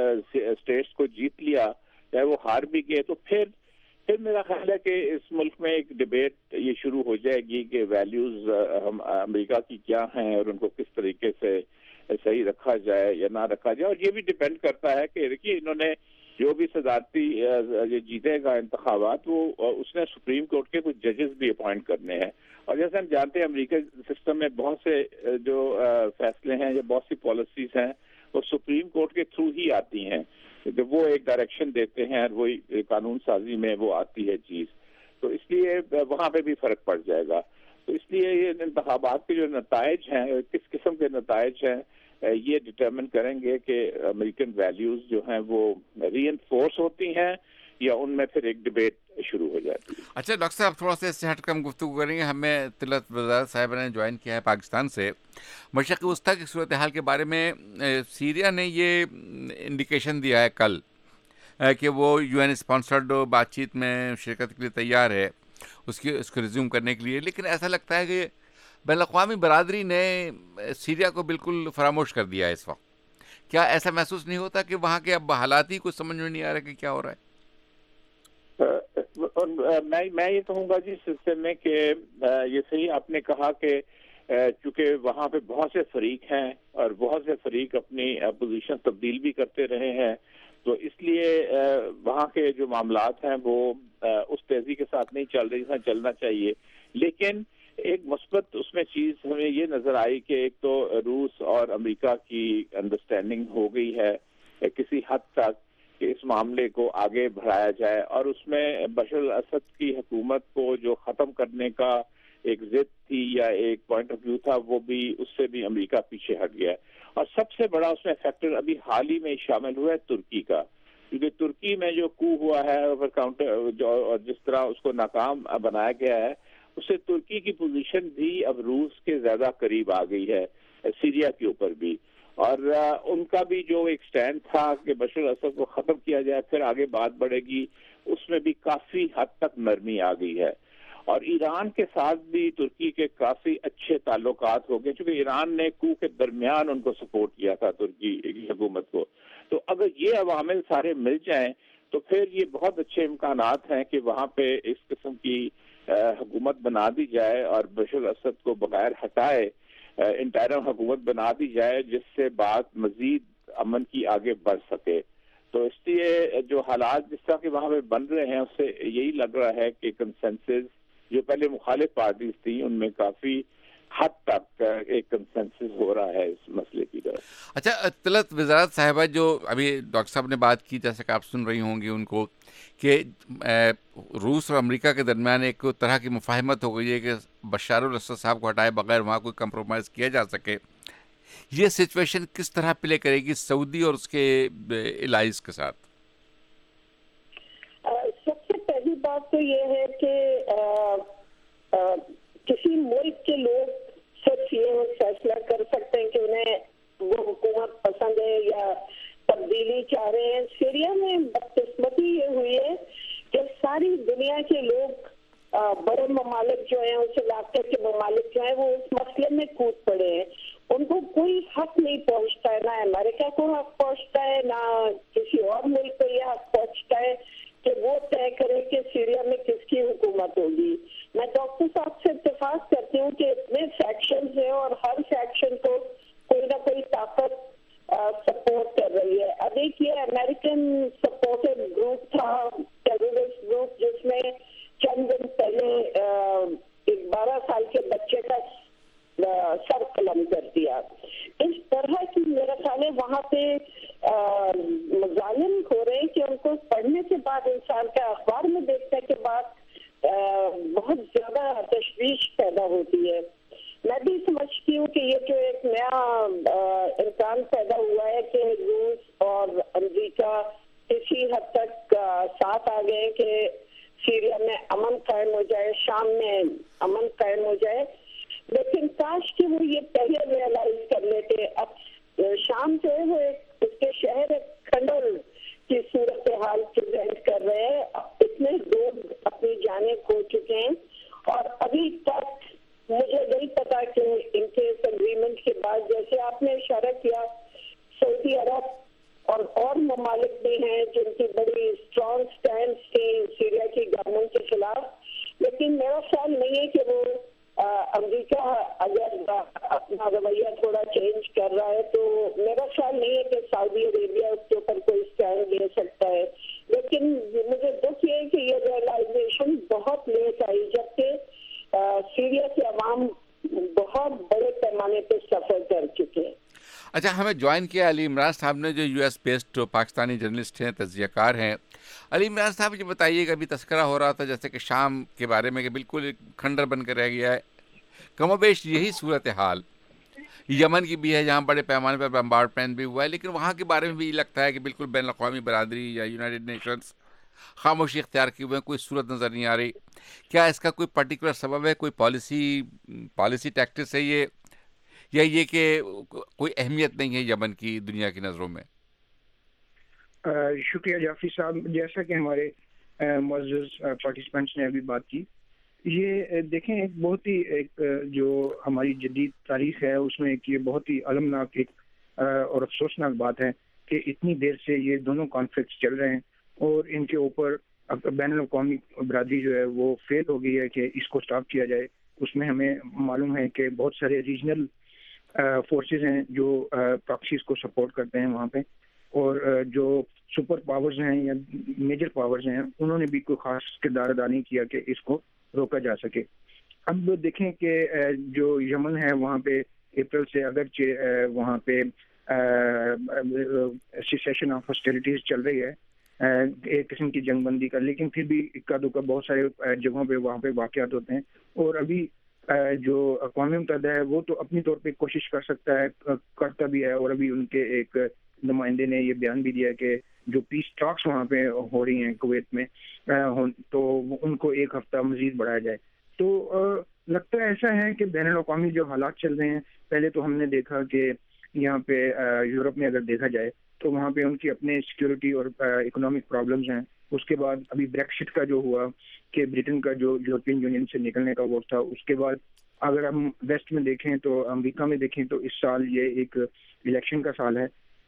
اسٹیٹس کو جیت لیا چاہے وہ ہار بھی گئے تو پھر پھر میرا خیال ہے کہ اس ملک میں ایک ڈبیٹ یہ شروع ہو جائے گی کہ ویلیوز امریکہ کی کیا ہیں اور ان کو کس طریقے سے صحیح رکھا جائے یا نہ رکھا جائے. اور یہ بھی ڈیپینڈ کرتا ہے کہ دیکھیے انہوں نے جو بھی صدارتی یہ جیتے گا انتخابات وہ اس نے سپریم کورٹ کے کچھ ججز بھی اپوائنٹ کرنے ہیں, اور جیسے ہم جانتے ہیں امریکہ سسٹم میں بہت سے جو فیصلے ہیں یا بہت سی پالیسیز ہیں وہ سپریم کورٹ کے تھرو ہی آتی ہیں, جب وہ ایک ڈائریکشن دیتے ہیں اور وہی قانون سازی میں وہ آتی ہے چیز, تو اس لیے وہاں پہ بھی فرق پڑ جائے گا. تو اس لیے یہ انتخابات کے جو نتائج ہیں کس قسم کے نتائج ہیں یہ ڈٹرمن کریں گے کہ امریکن ویلیوز جو ہیں وہ ری انفورس ہوتی ہیں یا ان میں پھر ایک ڈبیٹ شروع ہو جاتی ہے. اچھا ڈاکٹر صاحب, تھوڑا سا اس سے ہٹ کر ہم گفتگو کریں گے. ہمیں طلعت وزارت صاحبہ نے جوائن کیا ہے پاکستان سے. مشرق وسطیٰ کی صورتحال کے بارے میں سیریا نے یہ انڈیکیشن دیا ہے کل کہ وہ یو این اسپانسرڈ بات چیت میں شرکت کے لیے تیار ہے, اس کی اس کو ریزیوم کرنے کے لیے, لیکن ایسا لگتا ہے کہ بین الاقوامی برادری نے سیریا کو بالکل فراموش کر دیا ہے اس وقت. کیا ایسا محسوس نہیں ہوتا کہ وہاں کے اب حالات ہی کچھ سمجھ میں نہیں آ رہا کہ کیا ہو رہا ہے؟ میں میں یہ کہوں گا جی اس سلسلے میں کہ یہ صحیح آپ نے کہا کہ چونکہ وہاں پہ بہت سے فریق ہیں اور بہت سے فریق اپنی پوزیشن تبدیل بھی کرتے رہے ہیں, تو اس لیے وہاں کے جو معاملات ہیں وہ اس تیزی کے ساتھ نہیں چل رہی جس چلنا چاہیے. لیکن ایک مثبت اس میں چیز ہمیں یہ نظر آئی کہ ایک تو روس اور امریکہ کی انڈرسٹینڈنگ ہو گئی ہے کسی حد تک کہ اس معاملے کو آگے بڑھایا جائے, اور اس میں بشار الاسد کی حکومت کو جو ختم کرنے کا ایک ضد تھی یا ایک پوائنٹ آف ویو تھا وہ بھی اس سے بھی امریکہ پیچھے ہٹ گیا. اور سب سے بڑا اس میں فیکٹر ابھی حال ہی میں شامل ہوا ہے ترکی کا, کیونکہ ترکی میں جو کو ہوا ہے اور کاؤنٹر جو جس طرح اس کو ناکام بنایا گیا ہے اس سے ترکی کی پوزیشن بھی اب روس کے زیادہ قریب آ گئی ہے سیریا کے اوپر بھی, اور ان کا بھی جو ایک سٹینڈ تھا کہ بشار الاسد کو ختم کیا جائے پھر آگے بات بڑھے گی, اس میں بھی کافی حد تک نرمی آ گئی ہے. اور ایران کے ساتھ بھی ترکی کے کافی اچھے تعلقات ہو گئے کیونکہ ایران نے کو کے درمیان ان کو سپورٹ کیا تھا ترکی کی حکومت کو. تو اگر یہ عوامل سارے مل جائیں تو پھر یہ بہت اچھے امکانات ہیں کہ وہاں پہ اس قسم کی حکومت بنا دی جائے اور بشر اسد کو بغیر ہٹائے انٹرم حکومت بنا دی جائے جس سے بات مزید امن کی آگے بڑھ سکے. تو اس لیے جو حالات جس طرح کے وہاں پہ بن رہے ہیں اس سے یہی لگ رہا ہے کہ کنسنسس جو پہلے مخالف پارٹیز تھیں ان میں کافی حد تک ایک کنسنسس ہو رہا ہے اس مسئلے کی طرف. اچھا طلعت وزارت صاحبہ جو ابھی ڈاکٹر صاحب نے بات کی جیسے کہ آپ سن رہی ہوں گی ان کو کہ روس اور امریکہ کے درمیان ایک طرح کی مفاہمت ہو گئی ہے کہ بشار الاسد صاحب کو ہٹائے بغیر وہاں کوئی کمپرومائز کیا جا سکے. یہ سچویشن کس طرح پلے کرے گی سعودی اور اس کے الائز کے ساتھ؟ سب سے پہلی بات تو یہ ہے کہ آ, آ, کسی ملک کے لوگ صرف یہ فیصلہ کر سکتے ہیں کہ انہیں وہ حکومت پسند ہے یا تبدیلی چاہ رہے ہیں. سیریا میں بدقسمتی یہ ہوئی ہے کہ ساری دنیا کے لوگ بڑے ممالک جو ہیں اس علاقے کے ممالک جو ہیں وہ اس مسئلے میں کود پڑے ہیں. ان کو کوئی حق نہیں پہنچتا ہے, نہ امریکہ کو حق پہنچتا ہے نہ کسی اور ملک کو یہ حق پہنچتا ہے کہ وہ طے کرے کہ سیریا میں کس کی حکومت ہوگی. میں ڈاکٹر صاحب سے اتفاق کرتی ہوں کہ اتنے فیکشنز ہیں اور ہر فیکشن کو کوئی نہ کوئی طاقت سپورٹ کر رہی ہے. اب ایک یہ امریکن سپورٹڈ گروپ تھا, ٹیررسٹ گروپ, جس نے چند دن پہلے ایک بارہ سال کے بچے کا سر قلم کر دیا. اس طرح کی میرا خیال ہے وہاں پہ مظالم ہو رہے ہیں کہ ان کو پڑھنے کے بعد انسان کا اخبار میں دیکھنے کے بعد بہت زیادہ تشویش پیدا ہوتی ہے. میں بھی سمجھتی ہوں کہ یہ جو ایک نیا امکان پیدا ہوا ہے کہ روس اور امریکہ کسی حد تک ساتھ آ گئے کہ سیریا میں امن قائم ہو جائے, شام میں امن قائم ہو جائے, لیکن کاش کہ وہ یہ پہلے ریئلائز کر لیتے. اب شام جو ہے وہ ایک اس کے شہر کھنڈر کی صورتحال پریزنٹ کر رہے ہیں. اتنے لوگ اپنی جانیں کھو چکے ہیں اور ابھی تک مجھے نہیں پتا کہ ان کے اس اگریمنٹ کے بعد, جیسے آپ نے اشارہ کیا, سعودی عرب اور اور ممالک بھی ہیں جن کی بڑی اسٹرانگ اسٹینڈ تھی سیریا کی گورنمنٹ کے خلاف, لیکن میرا خیال نہیں ہے کہ وہ امریکہ اگر اپنا رویہ تھوڑا چینج کر رہا ہے تو میرا خیال نہیں ہے کہ سعودی عربیہ اس کے اوپر کوئی اسٹینڈ لے سکتا ہے. لیکن مجھے دکھ یہ ہے کہ یہ ریئلائزیشن بہت لیٹ آئی جبکہ سیریا کے عوام بہت بڑے پیمانے پہ سفر کر چکے ہیں. اچھا, ہمیں جوائن کیا علی عمران صاحب نے جو U S based Pakistani journalist ہیں, تجزیہ کار ہیں. علی عمران صاحب یہ بتائیے کہ ابھی تذکرہ ہو رہا تھا جیسے کہ شام کے بارے میں کہ بالکل ایک کھنڈر بن کے رہ گیا ہے. کم و بیش یہی صورتحال یمن کی بھی ہے جہاں بڑے پیمانے پر بمبارڈمنٹ بھی ہوا ہے, لیکن وہاں کے بارے میں بھی یہ لگتا ہے کہ بالکل بین الاقوامی برادری یا یونائٹڈ نیشنز خاموشی اختیار کیے ہوئے ہیں, کوئی صورت نظر نہیں آ رہی. کیا اس کا کوئی پرٹیکولر سبب ہے, کوئی پالیسی پالیسی ٹیکٹس ہے یہ, یا یہ کہ کوئی اہمیت نہیں ہے یمن کی دنیا کی نظروں میں؟ شکریہ جعفری صاحب. جیسا کہ ہمارے معزز پارٹیسپینٹس نے ابھی بات کی, یہ دیکھیں ایک بہت ہی ایک جو ہماری جدید تاریخ ہے اس میں ایک یہ بہت ہی المناک ایک اور افسوسناک بات ہے کہ اتنی دیر سے یہ دونوں کانفلکٹس چل رہے ہیں اور ان کے اوپر بین الاقوامی برادری جو ہے وہ فیل ہو گئی ہے کہ اس کو سٹاپ کیا جائے. اس میں ہمیں معلوم ہے کہ بہت سارے ریجنل فورسز ہیں جو پراکسیز کو سپورٹ کرتے ہیں وہاں پہ, اور جو سپر پاورز ہیں یا میجر پاورز ہیں انہوں نے بھی کوئی خاص کردار ادا نہیں کیا کہ اس کو روکا جا سکے. اب دیکھیں کہ جو یمن ہے وہاں پہ اپریل سے اگرچہ وہاں پہ سیسیشن آف ہاسٹیلیٹیز چل رہی ہے, ایک قسم کی جنگ بندی کا, لیکن پھر بھی اکا دکا بہت سارے جگہوں پہ وہاں پہ واقعات ہوتے ہیں. اور ابھی جو اقوام متحدہ ہے وہ تو اپنی طور پہ کوشش کر سکتا ہے, کرتا بھی ہے, اور ابھی ان کے ایک نمائندے نے یہ بیان بھی دیا کہ جو پیس ٹاکس وہاں پہ ہو رہی ہیں کویت میں تو ان کو ایک ہفتہ مزید بڑھایا جائے. تو لگتا ہے ایسا ہے کہ بین الاقوامی جو حالات چل رہے ہیں, پہلے تو ہم نے دیکھا کہ یہاں پہ یورپ میں اگر دیکھا جائے تو وہاں پہ ان کی اپنے سیکیورٹی اور اکنامک پرابلمز ہیں. اس کے بعد ابھی بریکسٹ کا جو ہوا کہ برٹن کا جو یورپین یونین سے نکلنے کا ووٹ تھا, اس کے بعد اگر ہم ویسٹ میں دیکھیں تو امریکہ میں دیکھیں تو اس سال یہ ایک الیکشن کا سال ہے.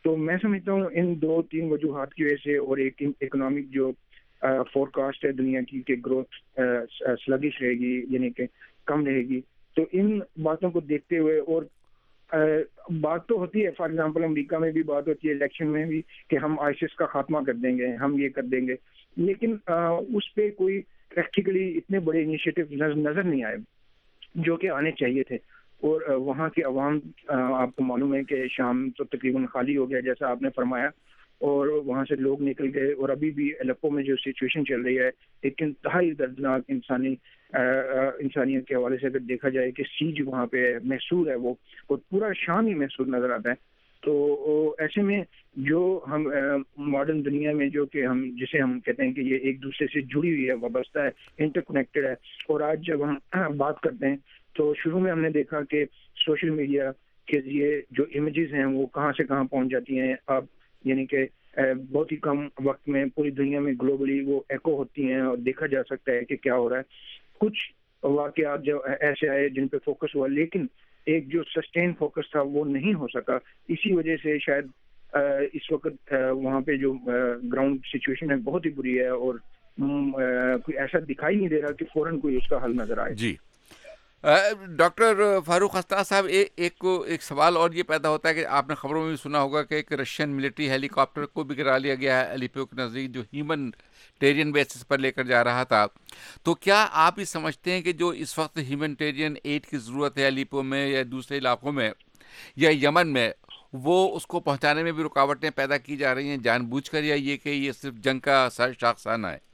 تو میں سمجھتا ہوں ان دو تین وجوہات کی وجہ سے اور ایک اکنامک جو فور کاسٹ ہے دنیا کی کہ گروتھ سلگش رہے گی یعنی کہ کم رہے گی, تو ان باتوں کو دیکھتے ہوئے اور بات تو ہوتی ہے, فار ایگزامپل امریکہ میں بھی بات ہوتی ہے الیکشن میں بھی کہ ہم آئیسس کا خاتمہ کر دیں گے, ہم یہ کر دیں گے, لیکن اس پہ کوئی پریکٹیکلی اتنے بڑے انیشیٹو نظر نہیں آئے جو کہ آنے چاہیے تھے. اور وہاں کی عوام آپ کو معلوم ہے کہ شام تو تقریباً خالی ہو گیا جیسا آپ نے فرمایا, اور وہاں سے لوگ نکل گئے, اور ابھی بھی الیپو میں جو سچویشن چل رہی ہے ایک انتہائی دردناک انسانی انسانیت کے حوالے سے اگر دیکھا جائے کہ سیج وہاں پہ محسوس ہے وہ, اور پورا شام ہی محسوس نظر آتا ہے. تو ایسے میں جو ہم ماڈرن دنیا میں جو کہ ہم جسے ہم کہتے ہیں کہ یہ ایک دوسرے سے جڑی ہوئی ہے, وابستہ ہے, انٹر کنیکٹڈ ہے, اور آج جب ہم بات کرتے ہیں تو شروع میں ہم نے دیکھا کہ سوشل میڈیا کے ذریعے جو امیجز ہیں وہ کہاں سے کہاں پہنچ جاتی ہیں اب, یعنی کہ بہت ہی کم وقت میں پوری دنیا میں گلوبلی وہ ایکو ہوتی ہیں اور دیکھا جا سکتا ہے کہ کیا ہو رہا ہے. کچھ واقعات جو ایسے آئے جن پہ فوکس ہوا, لیکن ایک جو سسٹین فوکس تھا وہ نہیں ہو سکا. اسی وجہ سے شاید اس وقت وہاں پہ جو گراؤنڈ سچویشن ہے بہت ہی بری ہے, اور کوئی ایسا دکھائی نہیں دے رہا کہ فوراً کوئی اس کا حل نظر آئے. جی ڈاکٹر فاروق خستہ صاحب, ایک ایک سوال اور یہ پیدا ہوتا ہے کہ آپ نے خبروں میں بھی سنا ہوگا کہ ایک رشین ملٹری ہیلی کاپٹر کو بھی گرا لیا گیا ہے الیپو کے نزدیک, جو ہیومنٹیرین بیسس پر لے کر جا رہا تھا. تو کیا آپ یہ سمجھتے ہیں کہ جو اس وقت ہیومنٹیرین ایڈ کی ضرورت ہے الیپو میں یا دوسرے علاقوں میں یا یمن میں, وہ اس کو پہنچانے میں بھی رکاوٹیں پیدا کی جا رہی ہیں جان بوجھ کر, یا یہ کہ یہ صرف جنگ کا شاخسانہ ہے؟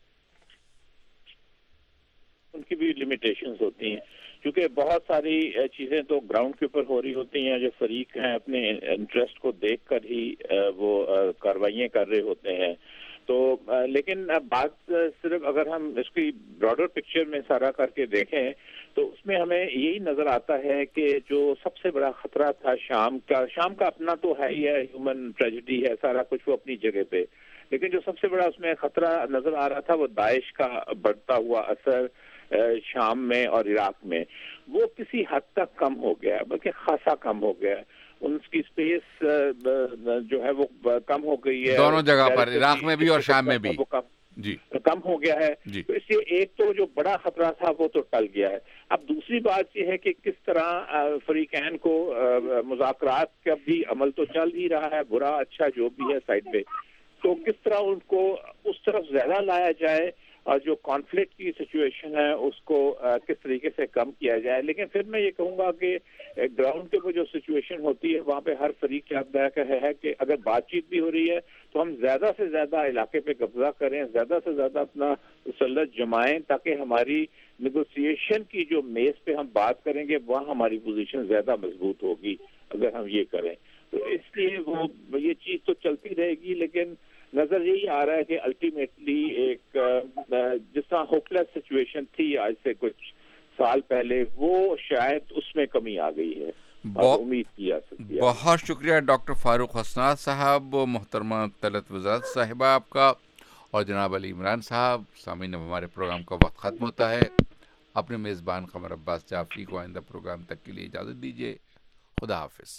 ان کی بھی لمیٹیشنز ہوتی ہیں, کیونکہ بہت ساری چیزیں تو گراؤنڈ کے اوپر ہو رہی ہوتی ہیں, جو فریق ہیں اپنے انٹرسٹ کو دیکھ کر ہی وہ کارروائیاں کر رہے ہوتے ہیں. تو لیکن بات صرف اگر ہم اس کی براڈر پکچر میں سارا کر کے دیکھیں تو اس میں ہمیں یہی نظر آتا ہے کہ جو سب سے بڑا خطرہ تھا شام کا, شام کا اپنا تو ہے ہی ہے, ہیومن ٹریجڈی ہے, سارا کچھ وہ اپنی جگہ پہ, لیکن جو سب سے بڑا اس میں خطرہ نظر آ رہا تھا وہ داعش کا بڑھتا ہوا اثر شام میں اور عراق میں, وہ کسی حد تک کم ہو گیا, بلکہ خاصا کم ہو گیا. ان کی اسپیس جو ہے وہ کم ہو گئی ہے دونوں جگہ پر, عراق میں بھی اور شام میں بھی, جی کم ہو گیا ہے. تو اس لیے ایک تو جو بڑا خطرہ تھا وہ تو ٹل گیا ہے. اب دوسری بات یہ ہے کہ کس طرح فریقین کو مذاکرات کا بھی عمل تو چل ہی رہا ہے, برا اچھا جو بھی ہے سائڈ پہ, تو کس طرح ان کو اس طرف زیادہ لایا جائے اور جو کانفلکٹ کی سچویشن ہے اس کو کس طریقے سے کم کیا جائے. لیکن پھر میں یہ کہوں گا کہ گراؤنڈ کے اوپر جو سچویشن ہوتی ہے وہاں پہ ہر فریق کیا ہے کہ اگر بات چیت بھی ہو رہی ہے تو ہم زیادہ سے زیادہ علاقے پہ قبضہ کریں, زیادہ سے زیادہ اپنا تسلط جمائیں, تاکہ ہماری نیگوسیشن کی جو میز پہ ہم بات کریں گے وہاں ہماری پوزیشن زیادہ مضبوط ہوگی اگر ہم یہ کریں. تو اس لیے وہ یہ چیز تو چلتی رہے گی, لیکن نظر یہی آ رہا ہے کہ الٹیمیٹلی ایک جس طرح ہوپ لیس سچویشن تھی آج سے کچھ سال پہلے, وہ شاید اس میں کمی آ گئی ہے, امید کی جا سکتی ہے. بہت شکریہ ڈاکٹر فاروق حسنات صاحب, محترمہ طلعت وزاد صاحبہ آپ کا, اور جناب علی عمران صاحب. سامعین, ہمارے پروگرام کا وقت ختم ہوتا ہے. اپنے میزبان قمر عباس جعفری کو آئندہ پروگرام تک کے لیے اجازت دیجیے. خدا حافظ.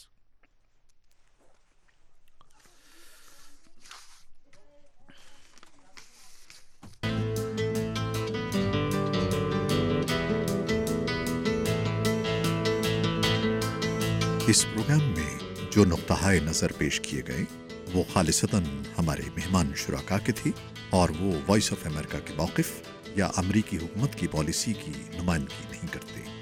اس پروگرام میں جو نقطہ نظر پیش کیے گئے وہ خالصتاً ہمارے مہمان شرکا کے تھے, اور وہ وائس آف امریکہ کے موقف یا امریکی حکومت کی پالیسی کی نمائندگی نہیں کرتے.